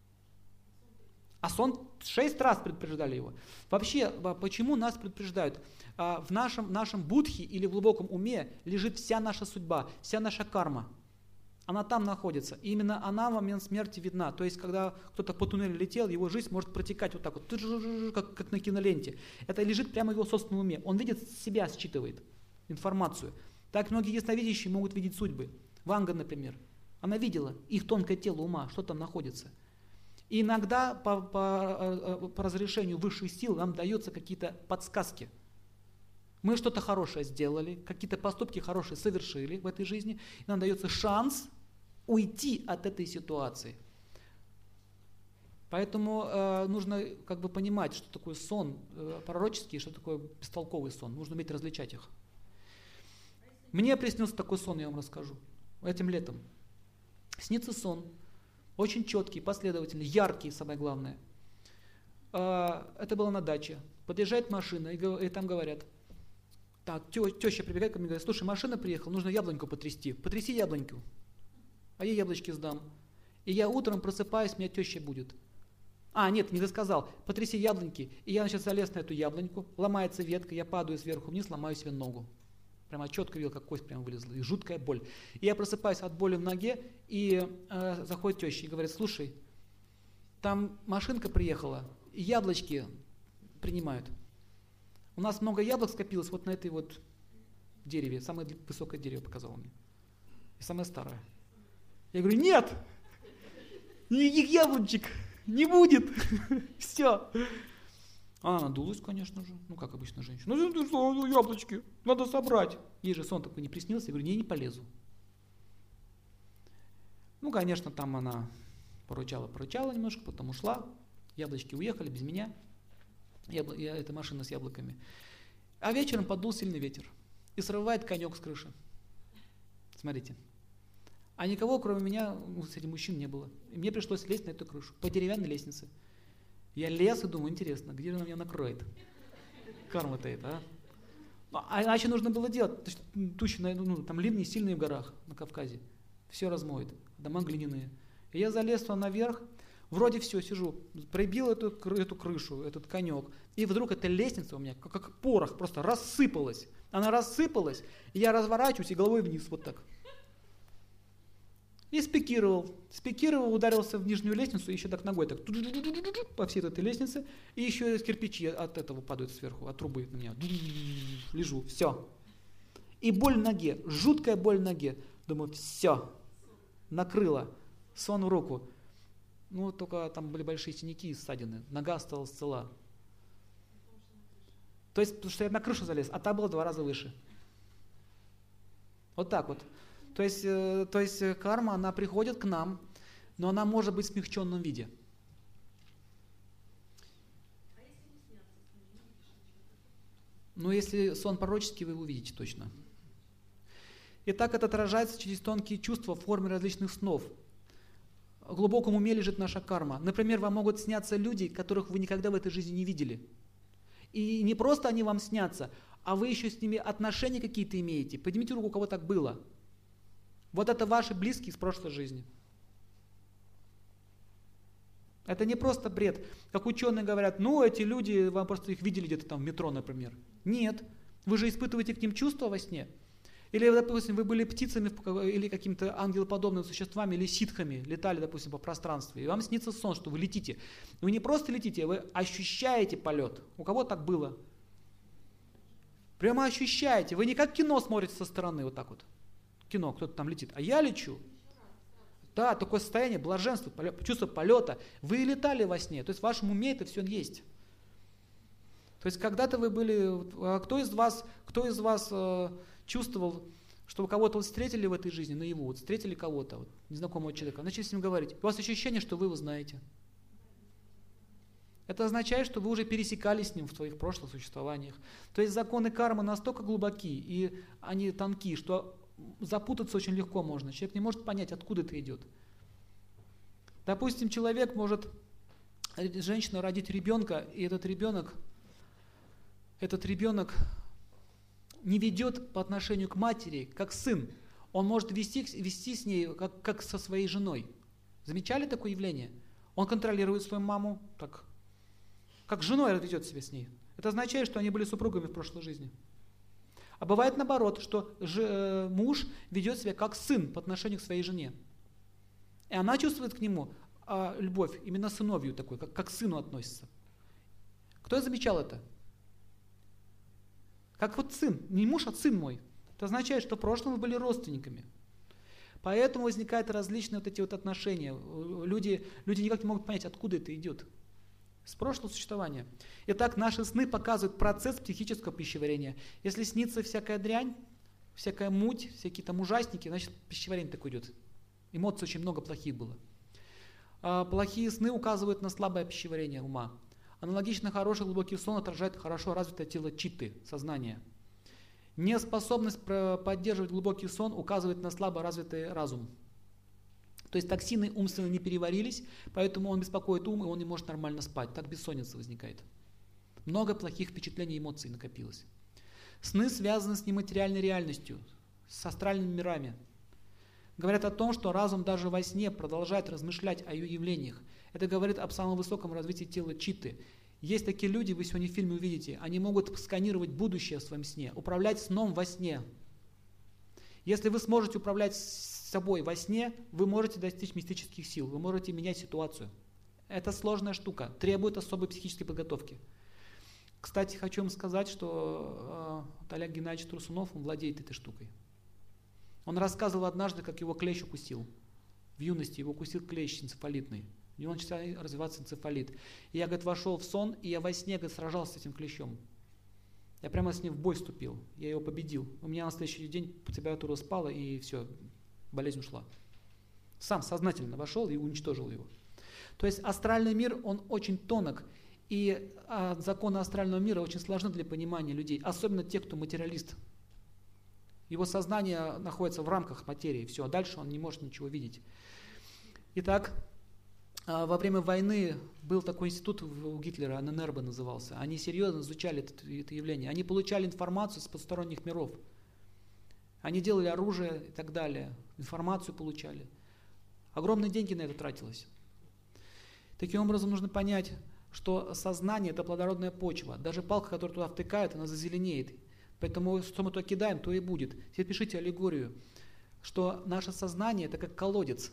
А сон шесть раз предупреждали его. Вообще, почему нас предупреждают? В нашем, нашем будхе или в глубоком уме лежит вся наша судьба, вся наша карма. Она там находится. И именно она в момент смерти видна. То есть, когда кто-то по туннелю летел, его жизнь может протекать вот так вот, как, как на киноленте. Это лежит прямо в его собственном уме. Он видит себя, считывает информацию. Так многие ясновидящие могут видеть судьбы. Ванга, например. Она видела их тонкое тело ума, что там находится. И иногда по, по, по разрешению высших сил нам даются какие-то подсказки. Мы что-то хорошее сделали, какие-то поступки хорошие совершили в этой жизни, и нам дается шанс уйти от этой ситуации. Поэтому э, нужно как бы понимать, что такое сон э, пророческий, что такое бестолковый сон. Нужно уметь различать их. Мне приснился такой сон, я вам расскажу. Этим летом. Снится сон. Очень четкий, последовательный, яркий, самое главное. Э, это было на даче. Подъезжает машина, и, и там говорят, так, тё, теща прибегает ко мне и говорит, слушай, машина приехала, нужно яблоньку потрясти. Потряси яблоньку. А я яблочки сдам. И я утром просыпаюсь, у меня теща будет. А, нет, не досказал. Потряси яблоньки. И я, значит, залез на эту яблоньку, ломается ветка, я падаю сверху вниз, ломаю себе ногу. Прямо четко видел, как кость прямо вылезла. И жуткая боль. И я просыпаюсь от боли в ноге, и э, заходит теща и говорит, слушай, там машинка приехала, и яблочки принимают. У нас много яблок скопилось вот на этой вот дереве. Самое высокое дерево показало мне. И самое старое. Я говорю, нет! Никаких яблочек не будет! Все! Она надулась, конечно же. Ну, как обычно женщина. Ну, ты что, яблочки? Надо собрать. Ей же сон такой не приснился. Я говорю, не, не полезу. Ну, конечно, там она порычала-порычала немножко, потом ушла. Яблочки уехали без меня. Ябл... Я, эта машина с яблоками. А вечером подул сильный ветер. И срывает конек с крыши. Смотрите. А никого, кроме меня, ну, среди мужчин не было. И мне пришлось лезть на эту крышу. По деревянной лестнице. Я лез и думаю, интересно, где же она меня накроет? Карма-то это, а? А иначе нужно было делать. Тучи, ну, там ливни сильные в горах на Кавказе. Все размоет. Дома глиняные. И я залез туда наверх. Вроде все, сижу, пробил эту, эту крышу, этот конек, и вдруг эта лестница у меня, как, как порох, просто рассыпалась. Она рассыпалась, и я разворачиваюсь и головой вниз, вот так. И спикировал. Спикировал, ударился в нижнюю лестницу, и еще так ногой так по всей этой лестнице, и еще кирпичи от этого падают сверху, от трубы на меня. Лежу, все. И боль в ноге, жуткая боль в ноге. Думаю, все, накрыло, сон в руку. Ну, только там были большие синяки и ссадины. Нога осталась цела. То есть, потому что я на крышу залез, а та была в два раза выше. Вот так вот. То есть, э, то есть карма, она приходит к нам, но она может быть в смягченном виде. А если не снятся, ты не видишь ничего? Ну, если сон пророческий, вы его увидите точно. Итак, это отражается через тонкие чувства в форме различных снов. В глубоком уме лежит наша карма. Например, вам могут сняться люди, которых вы никогда в этой жизни не видели. И не просто они вам снятся, а вы еще с ними отношения какие-то имеете. Поднимите руку, у кого так было. Вот это ваши близкие из прошлой жизни. Это не просто бред. Как ученые говорят, ну эти люди, вам просто их видели где-то там в метро, например. Нет. Вы же испытываете к ним чувства во сне. Или, допустим, вы были птицами или какими-то ангелоподобными существами, или ситхами, летали, допустим, по пространству, и вам снится сон, что вы летите. Вы не просто летите, вы ощущаете полет. У кого так было? Прямо ощущаете. Вы не как кино смотрите со стороны, вот так вот. Кино, кто-то там летит, а я лечу. Да, такое состояние блаженства, чувство полета. Вы летали во сне, то есть в вашем уме это все есть. То есть когда-то вы были, кто из вас, кто из вас э, чувствовал, что вы кого-то вот встретили в этой жизни наяву, вот встретили кого-то, вот, незнакомого человека, начали с ним говорить, у вас ощущение, что вы его знаете. Это означает, что вы уже пересекались с ним в своих прошлых существованиях. То есть законы кармы настолько глубоки и они тонки, что запутаться очень легко можно. Человек не может понять, откуда это идет. Допустим, человек может, женщина родить ребенка, и этот ребенок, этот ребенок не ведет по отношению к матери, как сын. Он может вести, вести с ней, как, как со своей женой. Замечали такое явление? Он контролирует свою маму, так, как с женой ведет себя с ней. Это означает, что они были супругами в прошлой жизни. А бывает наоборот, что же, муж ведет себя как сын по отношению к своей жене. И она чувствует к нему а, любовь, именно сыновью такой, как, как к сыну относится. Кто замечал это? Как вот сын, не муж, а сын мой. Это означает, что в прошлом вы были родственниками. Поэтому возникают различные вот эти вот отношения. Люди, люди никак не могут понять, откуда это идет. С прошлого существования. Итак, наши сны показывают процесс психического пищеварения. Если снится всякая дрянь, всякая муть, всякие там ужасники, значит пищеварение такое идет. Эмоций очень много плохих было. А плохие сны указывают на слабое пищеварение ума. Аналогично хороший глубокий сон отражает хорошо развитое тело читты, сознание. Неспособность поддерживать глубокий сон указывает на слабо развитый разум. То есть токсины умственно не переварились, поэтому он беспокоит ум, и он не может нормально спать. Так бессонница возникает. Много плохих впечатлений и эмоций накопилось. Сны связаны с нематериальной реальностью, с астральными мирами. Говорят о том, что разум даже во сне продолжает размышлять о ее явлениях. Это говорит об самом высоком развитии тела читты. Есть такие люди, вы сегодня в фильме увидите, они могут сканировать будущее в своем сне, управлять сном во сне. Если вы сможете управлять собой во сне, вы можете достичь мистических сил, вы можете менять ситуацию. Это сложная штука, требует особой психической подготовки. Кстати, хочу вам сказать, что э, Олег Геннадьевич Турсунов, он владеет этой штукой. Он рассказывал однажды, как его клещ укусил. В юности его укусил клещ энцефалитный. У него начал развиваться энцефалит. И я, говорит, вошел в сон, и я во сне, говорит, сражался с этим клещом. Я прямо с ним в бой вступил, я его победил. У меня на следующий день температура спала, и все, болезнь ушла. Сам сознательно вошел и уничтожил его. То есть астральный мир, он очень тонок, и а, законы астрального мира очень сложны для понимания людей, особенно тех, кто материалист. Его сознание находится в рамках материи, все, а дальше он не может ничего видеть. Итак, во время войны был такой институт у Гитлера, эн эн эр бэ назывался. Они серьезно изучали это, это явление. Они получали информацию с потусторонних миров. Они делали оружие и так далее. Информацию получали. Огромные деньги на это тратилось. Таким образом, нужно понять, что сознание – это плодородная почва. Даже палка, которую туда втыкают, она зазеленеет. Поэтому, что мы туда кидаем, то и будет. Теперь пишите аллегорию, что наше сознание – это как колодец.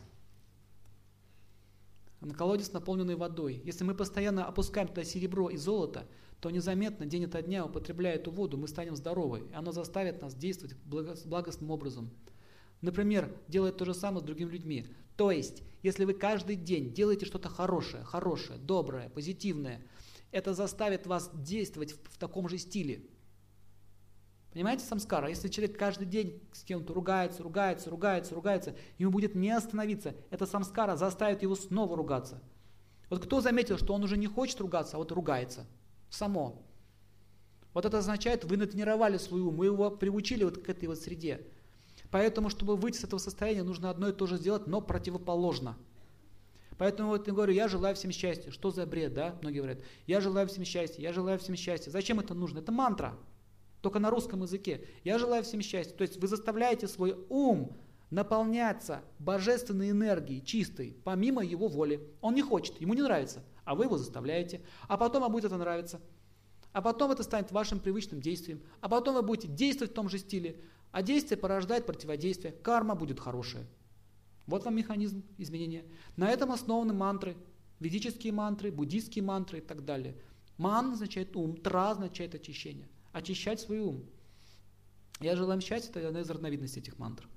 Колодец, наполненный водой. Если мы постоянно опускаем туда серебро и золото, то незаметно, день ото дня, употребляя эту воду, мы станем здоровы. И оно заставит нас действовать благостным образом. Например, делать то же самое с другими людьми. То есть, если вы каждый день делаете что-то хорошее, хорошее, доброе, позитивное, это заставит вас действовать в, в таком же стиле. Понимаете, самскара? Если человек каждый день с кем-то ругается, ругается, ругается, ругается, ему будет не остановиться. Эта самскара заставит его снова ругаться. Вот кто заметил, что он уже не хочет ругаться, а вот ругается само. Вот это означает, вы натренировали свой ум, вы его приучили вот к этой вот среде. Поэтому, чтобы выйти с этого состояния, нужно одно и то же сделать, но противоположно. Поэтому вот я говорю, я желаю всем счастья. Что за бред, да? Многие говорят, я желаю всем счастья, я желаю всем счастья. Зачем это нужно? Это мантра, только на русском языке. Я желаю всем счастья. То есть вы заставляете свой ум наполняться божественной энергией, чистой, помимо его воли. Он не хочет, ему не нравится, а вы его заставляете. А потом вам будет это нравиться. А потом это станет вашим привычным действием. А потом вы будете действовать в том же стиле. А действие порождает противодействие. Карма будет хорошая. Вот вам механизм изменения. На этом основаны мантры. Ведические мантры, буддийские мантры и так далее. Ман означает ум, тра означает очищение. Очищать свой ум. Я желаю им счастья, это одна из разновидностей этих мантр.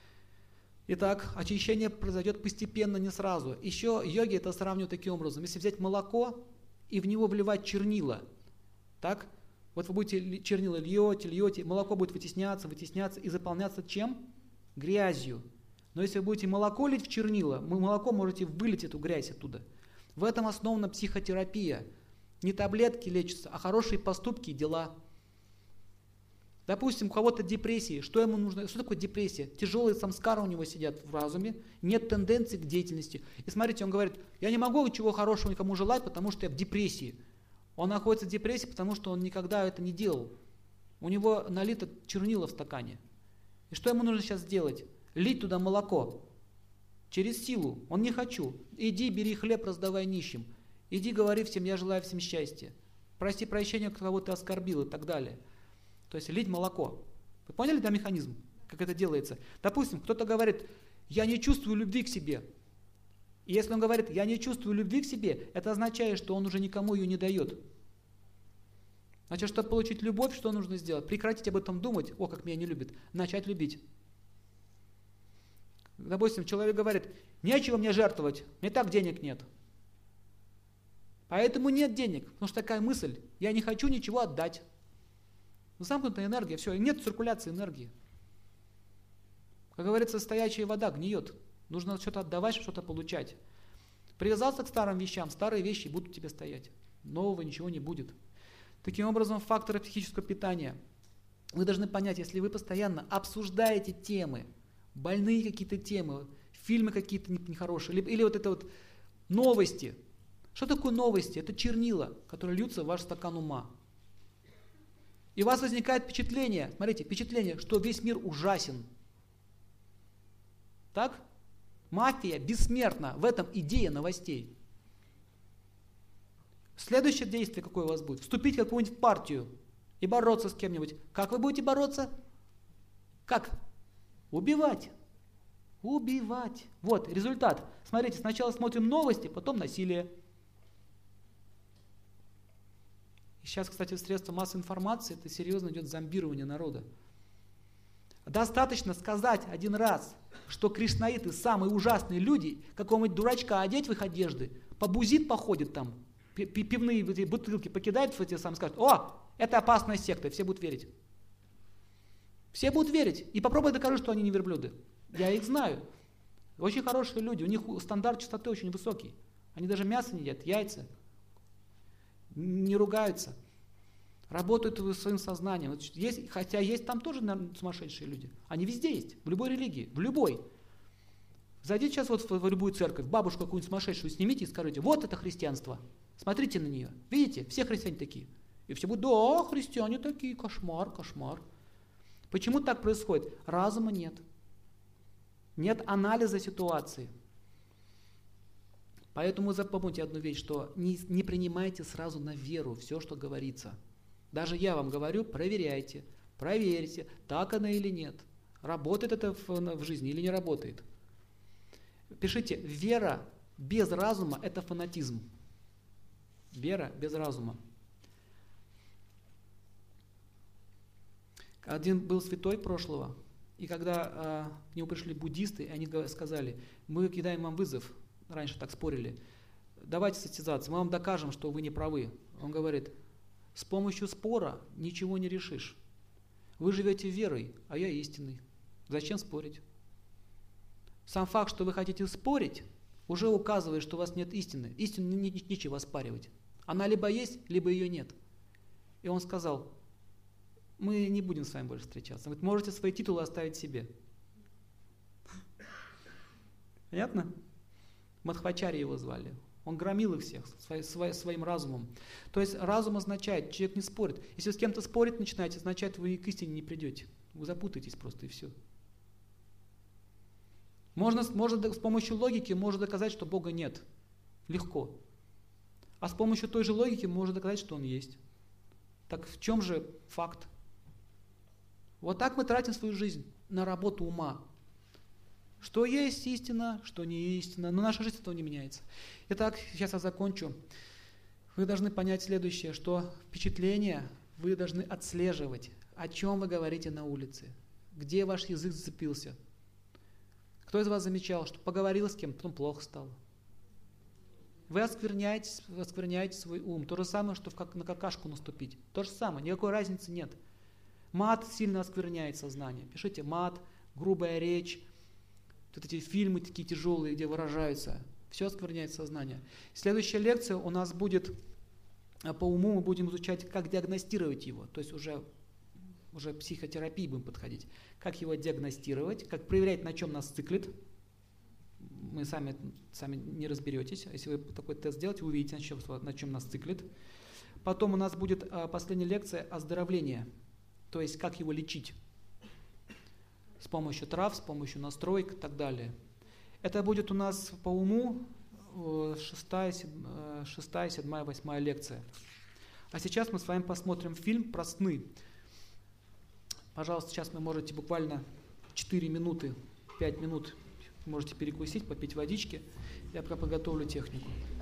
Итак, очищение произойдет постепенно, не сразу. Еще йоги это сравнивают таким образом. Если взять молоко и в него вливать чернила, так, вот вы будете чернила льете, льете, молоко будет вытесняться, вытесняться и заполняться чем? Грязью. Но если вы будете молоко лить в чернила, вы молоко можете вылить эту грязь оттуда. В этом основана психотерапия. Не таблетки лечатся, а хорошие поступки и дела. Допустим, у кого-то депрессия, что ему нужно? Что такое депрессия? Тяжелые самскары у него сидят в разуме, нет тенденции к деятельности. И смотрите, он говорит, я не могу ничего хорошего никому желать, потому что я в депрессии. Он находится в депрессии, потому что он никогда это не делал. У него налито чернила в стакане. И что ему нужно сейчас сделать? Лить туда молоко. Через силу. Он не хочу. Иди, бери хлеб, раздавай нищим. Иди, говори всем, я желаю всем счастья. Проси прощения, кого ты оскорбил и так далее. То есть лить молоко. Вы поняли, да, механизм, как это делается? Допустим, кто-то говорит, я не чувствую любви к себе. И если он говорит, я не чувствую любви к себе, это означает, что он уже никому ее не дает. Значит, чтобы получить любовь, что нужно сделать? Прекратить об этом думать, о, как меня не любят, начать любить. Допустим, человек говорит, нечего мне жертвовать, мне так денег нет. Поэтому нет денег, потому что такая мысль, я не хочу ничего отдать. Замкнутая энергия, все, нет циркуляции энергии. Как говорится, стоячая вода гниет. Нужно что-то отдавать, что-то получать. Привязался к старым вещам, старые вещи будут тебе стоять. Нового ничего не будет. Таким образом, факторы психического питания. Вы должны понять, если вы постоянно обсуждаете темы, больные какие-то темы, фильмы какие-то нехорошие, или, или вот это вот новости. Что такое новости? Это чернила, которые льются в ваш стакан ума. И у вас возникает впечатление, смотрите, впечатление, что весь мир ужасен. Так? Мафия бессмертна, в этом идея новостей. Следующее действие какое у вас будет? Вступить в какую-нибудь партию и бороться с кем-нибудь. Как вы будете бороться? Как? Убивать. Убивать. Вот результат. Смотрите, сначала смотрим новости, потом насилие. И сейчас, кстати, средства массовой информации, это серьезно идет зомбирование народа. Достаточно сказать один раз, что кришнаиты самые ужасные люди, какого-нибудь дурачка одеть в их одежды, побузит походит там, пивные бутылки покидает в эти самые, скажет, о, это опасная секта, все будут верить. Все будут верить. И попробуй докажи, что они не верблюды. Я их знаю. Очень хорошие люди, у них стандарт чистоты очень высокий. Они даже мясо не едят, яйца. Не ругаются. Работают своим сознанием. Есть, хотя есть там тоже, наверное, сумасшедшие люди. Они везде есть, в любой религии, в любой. Зайдите сейчас вот в, в любую церковь, бабушку какую-нибудь сумасшедшую снимите и скажите, вот это христианство. Смотрите на нее. Видите, все христиане такие. И все будут, да, христиане такие, кошмар, кошмар. Почему так происходит? Разума нет. Нет анализа ситуации. Поэтому запомните одну вещь, что не, не принимайте сразу на веру все, что говорится. Даже я вам говорю, проверяйте, проверьте, так оно или нет. Работает это в, в жизни или не работает. Пишите, вера без разума – это фанатизм. Вера без разума. Один был святой прошлого, и когда э, к нему пришли буддисты, они сказали, мы кидаем вам вызов, раньше так спорили, давайте состязаться, мы вам докажем, что вы не правы. Он говорит, с помощью спора ничего не решишь. Вы живете верой, а я истинный. Зачем спорить? Сам факт, что вы хотите спорить, уже указывает, что у вас нет истины. Истину нечего оспаривать. Она либо есть, либо ее нет. И он сказал, мы не будем с вами больше встречаться. Вы можете свои титулы оставить себе. Понятно? Мадхвачарья его звали. Он громил их всех своим, своим разумом. То есть разум означает, человек не спорит. Если вы с кем-то спорить начинаете, означает, вы к истине не придете. Вы запутаетесь просто и все. Можно, можно с помощью логики можно доказать, что Бога нет. Легко. А с помощью той же логики можно доказать, что Он есть. Так в чем же факт? Вот так мы тратим свою жизнь на работу ума. Что есть истина, что не истина. Но наша жизнь от этого не меняется. Итак, сейчас я закончу. Вы должны понять следующее, что впечатления вы должны отслеживать. О чем вы говорите на улице. Где ваш язык зацепился. Кто из вас замечал, что поговорил с кем, потом плохо стало? Вы оскверняете, оскверняете свой ум. То же самое, что как на какашку наступить. То же самое, никакой разницы нет. Мат сильно оскверняет сознание. Пишите мат, грубая речь, вот эти фильмы такие тяжелые, где выражаются. Все оскверняет сознание. Следующая лекция у нас будет по уму, мы будем изучать, как диагностировать его. То есть уже, уже психотерапии будем подходить. Как его диагностировать, как проверять, на чем нас циклит. Мы сами, сами не разберетесь. Если вы такой тест сделаете, вы увидите, на чем, на чем нас циклит. Потом у нас будет а, последняя лекция оздоровления. То есть, как его лечить. С помощью трав, с помощью настроек и так далее. Это будет у нас по уму шестая, шестая, седьмая, восьмая лекция. А сейчас мы с вами посмотрим фильм про сны. Пожалуйста, сейчас вы можете буквально четыре минуты, пять минут можете перекусить, попить водички. Я пока подготовлю технику.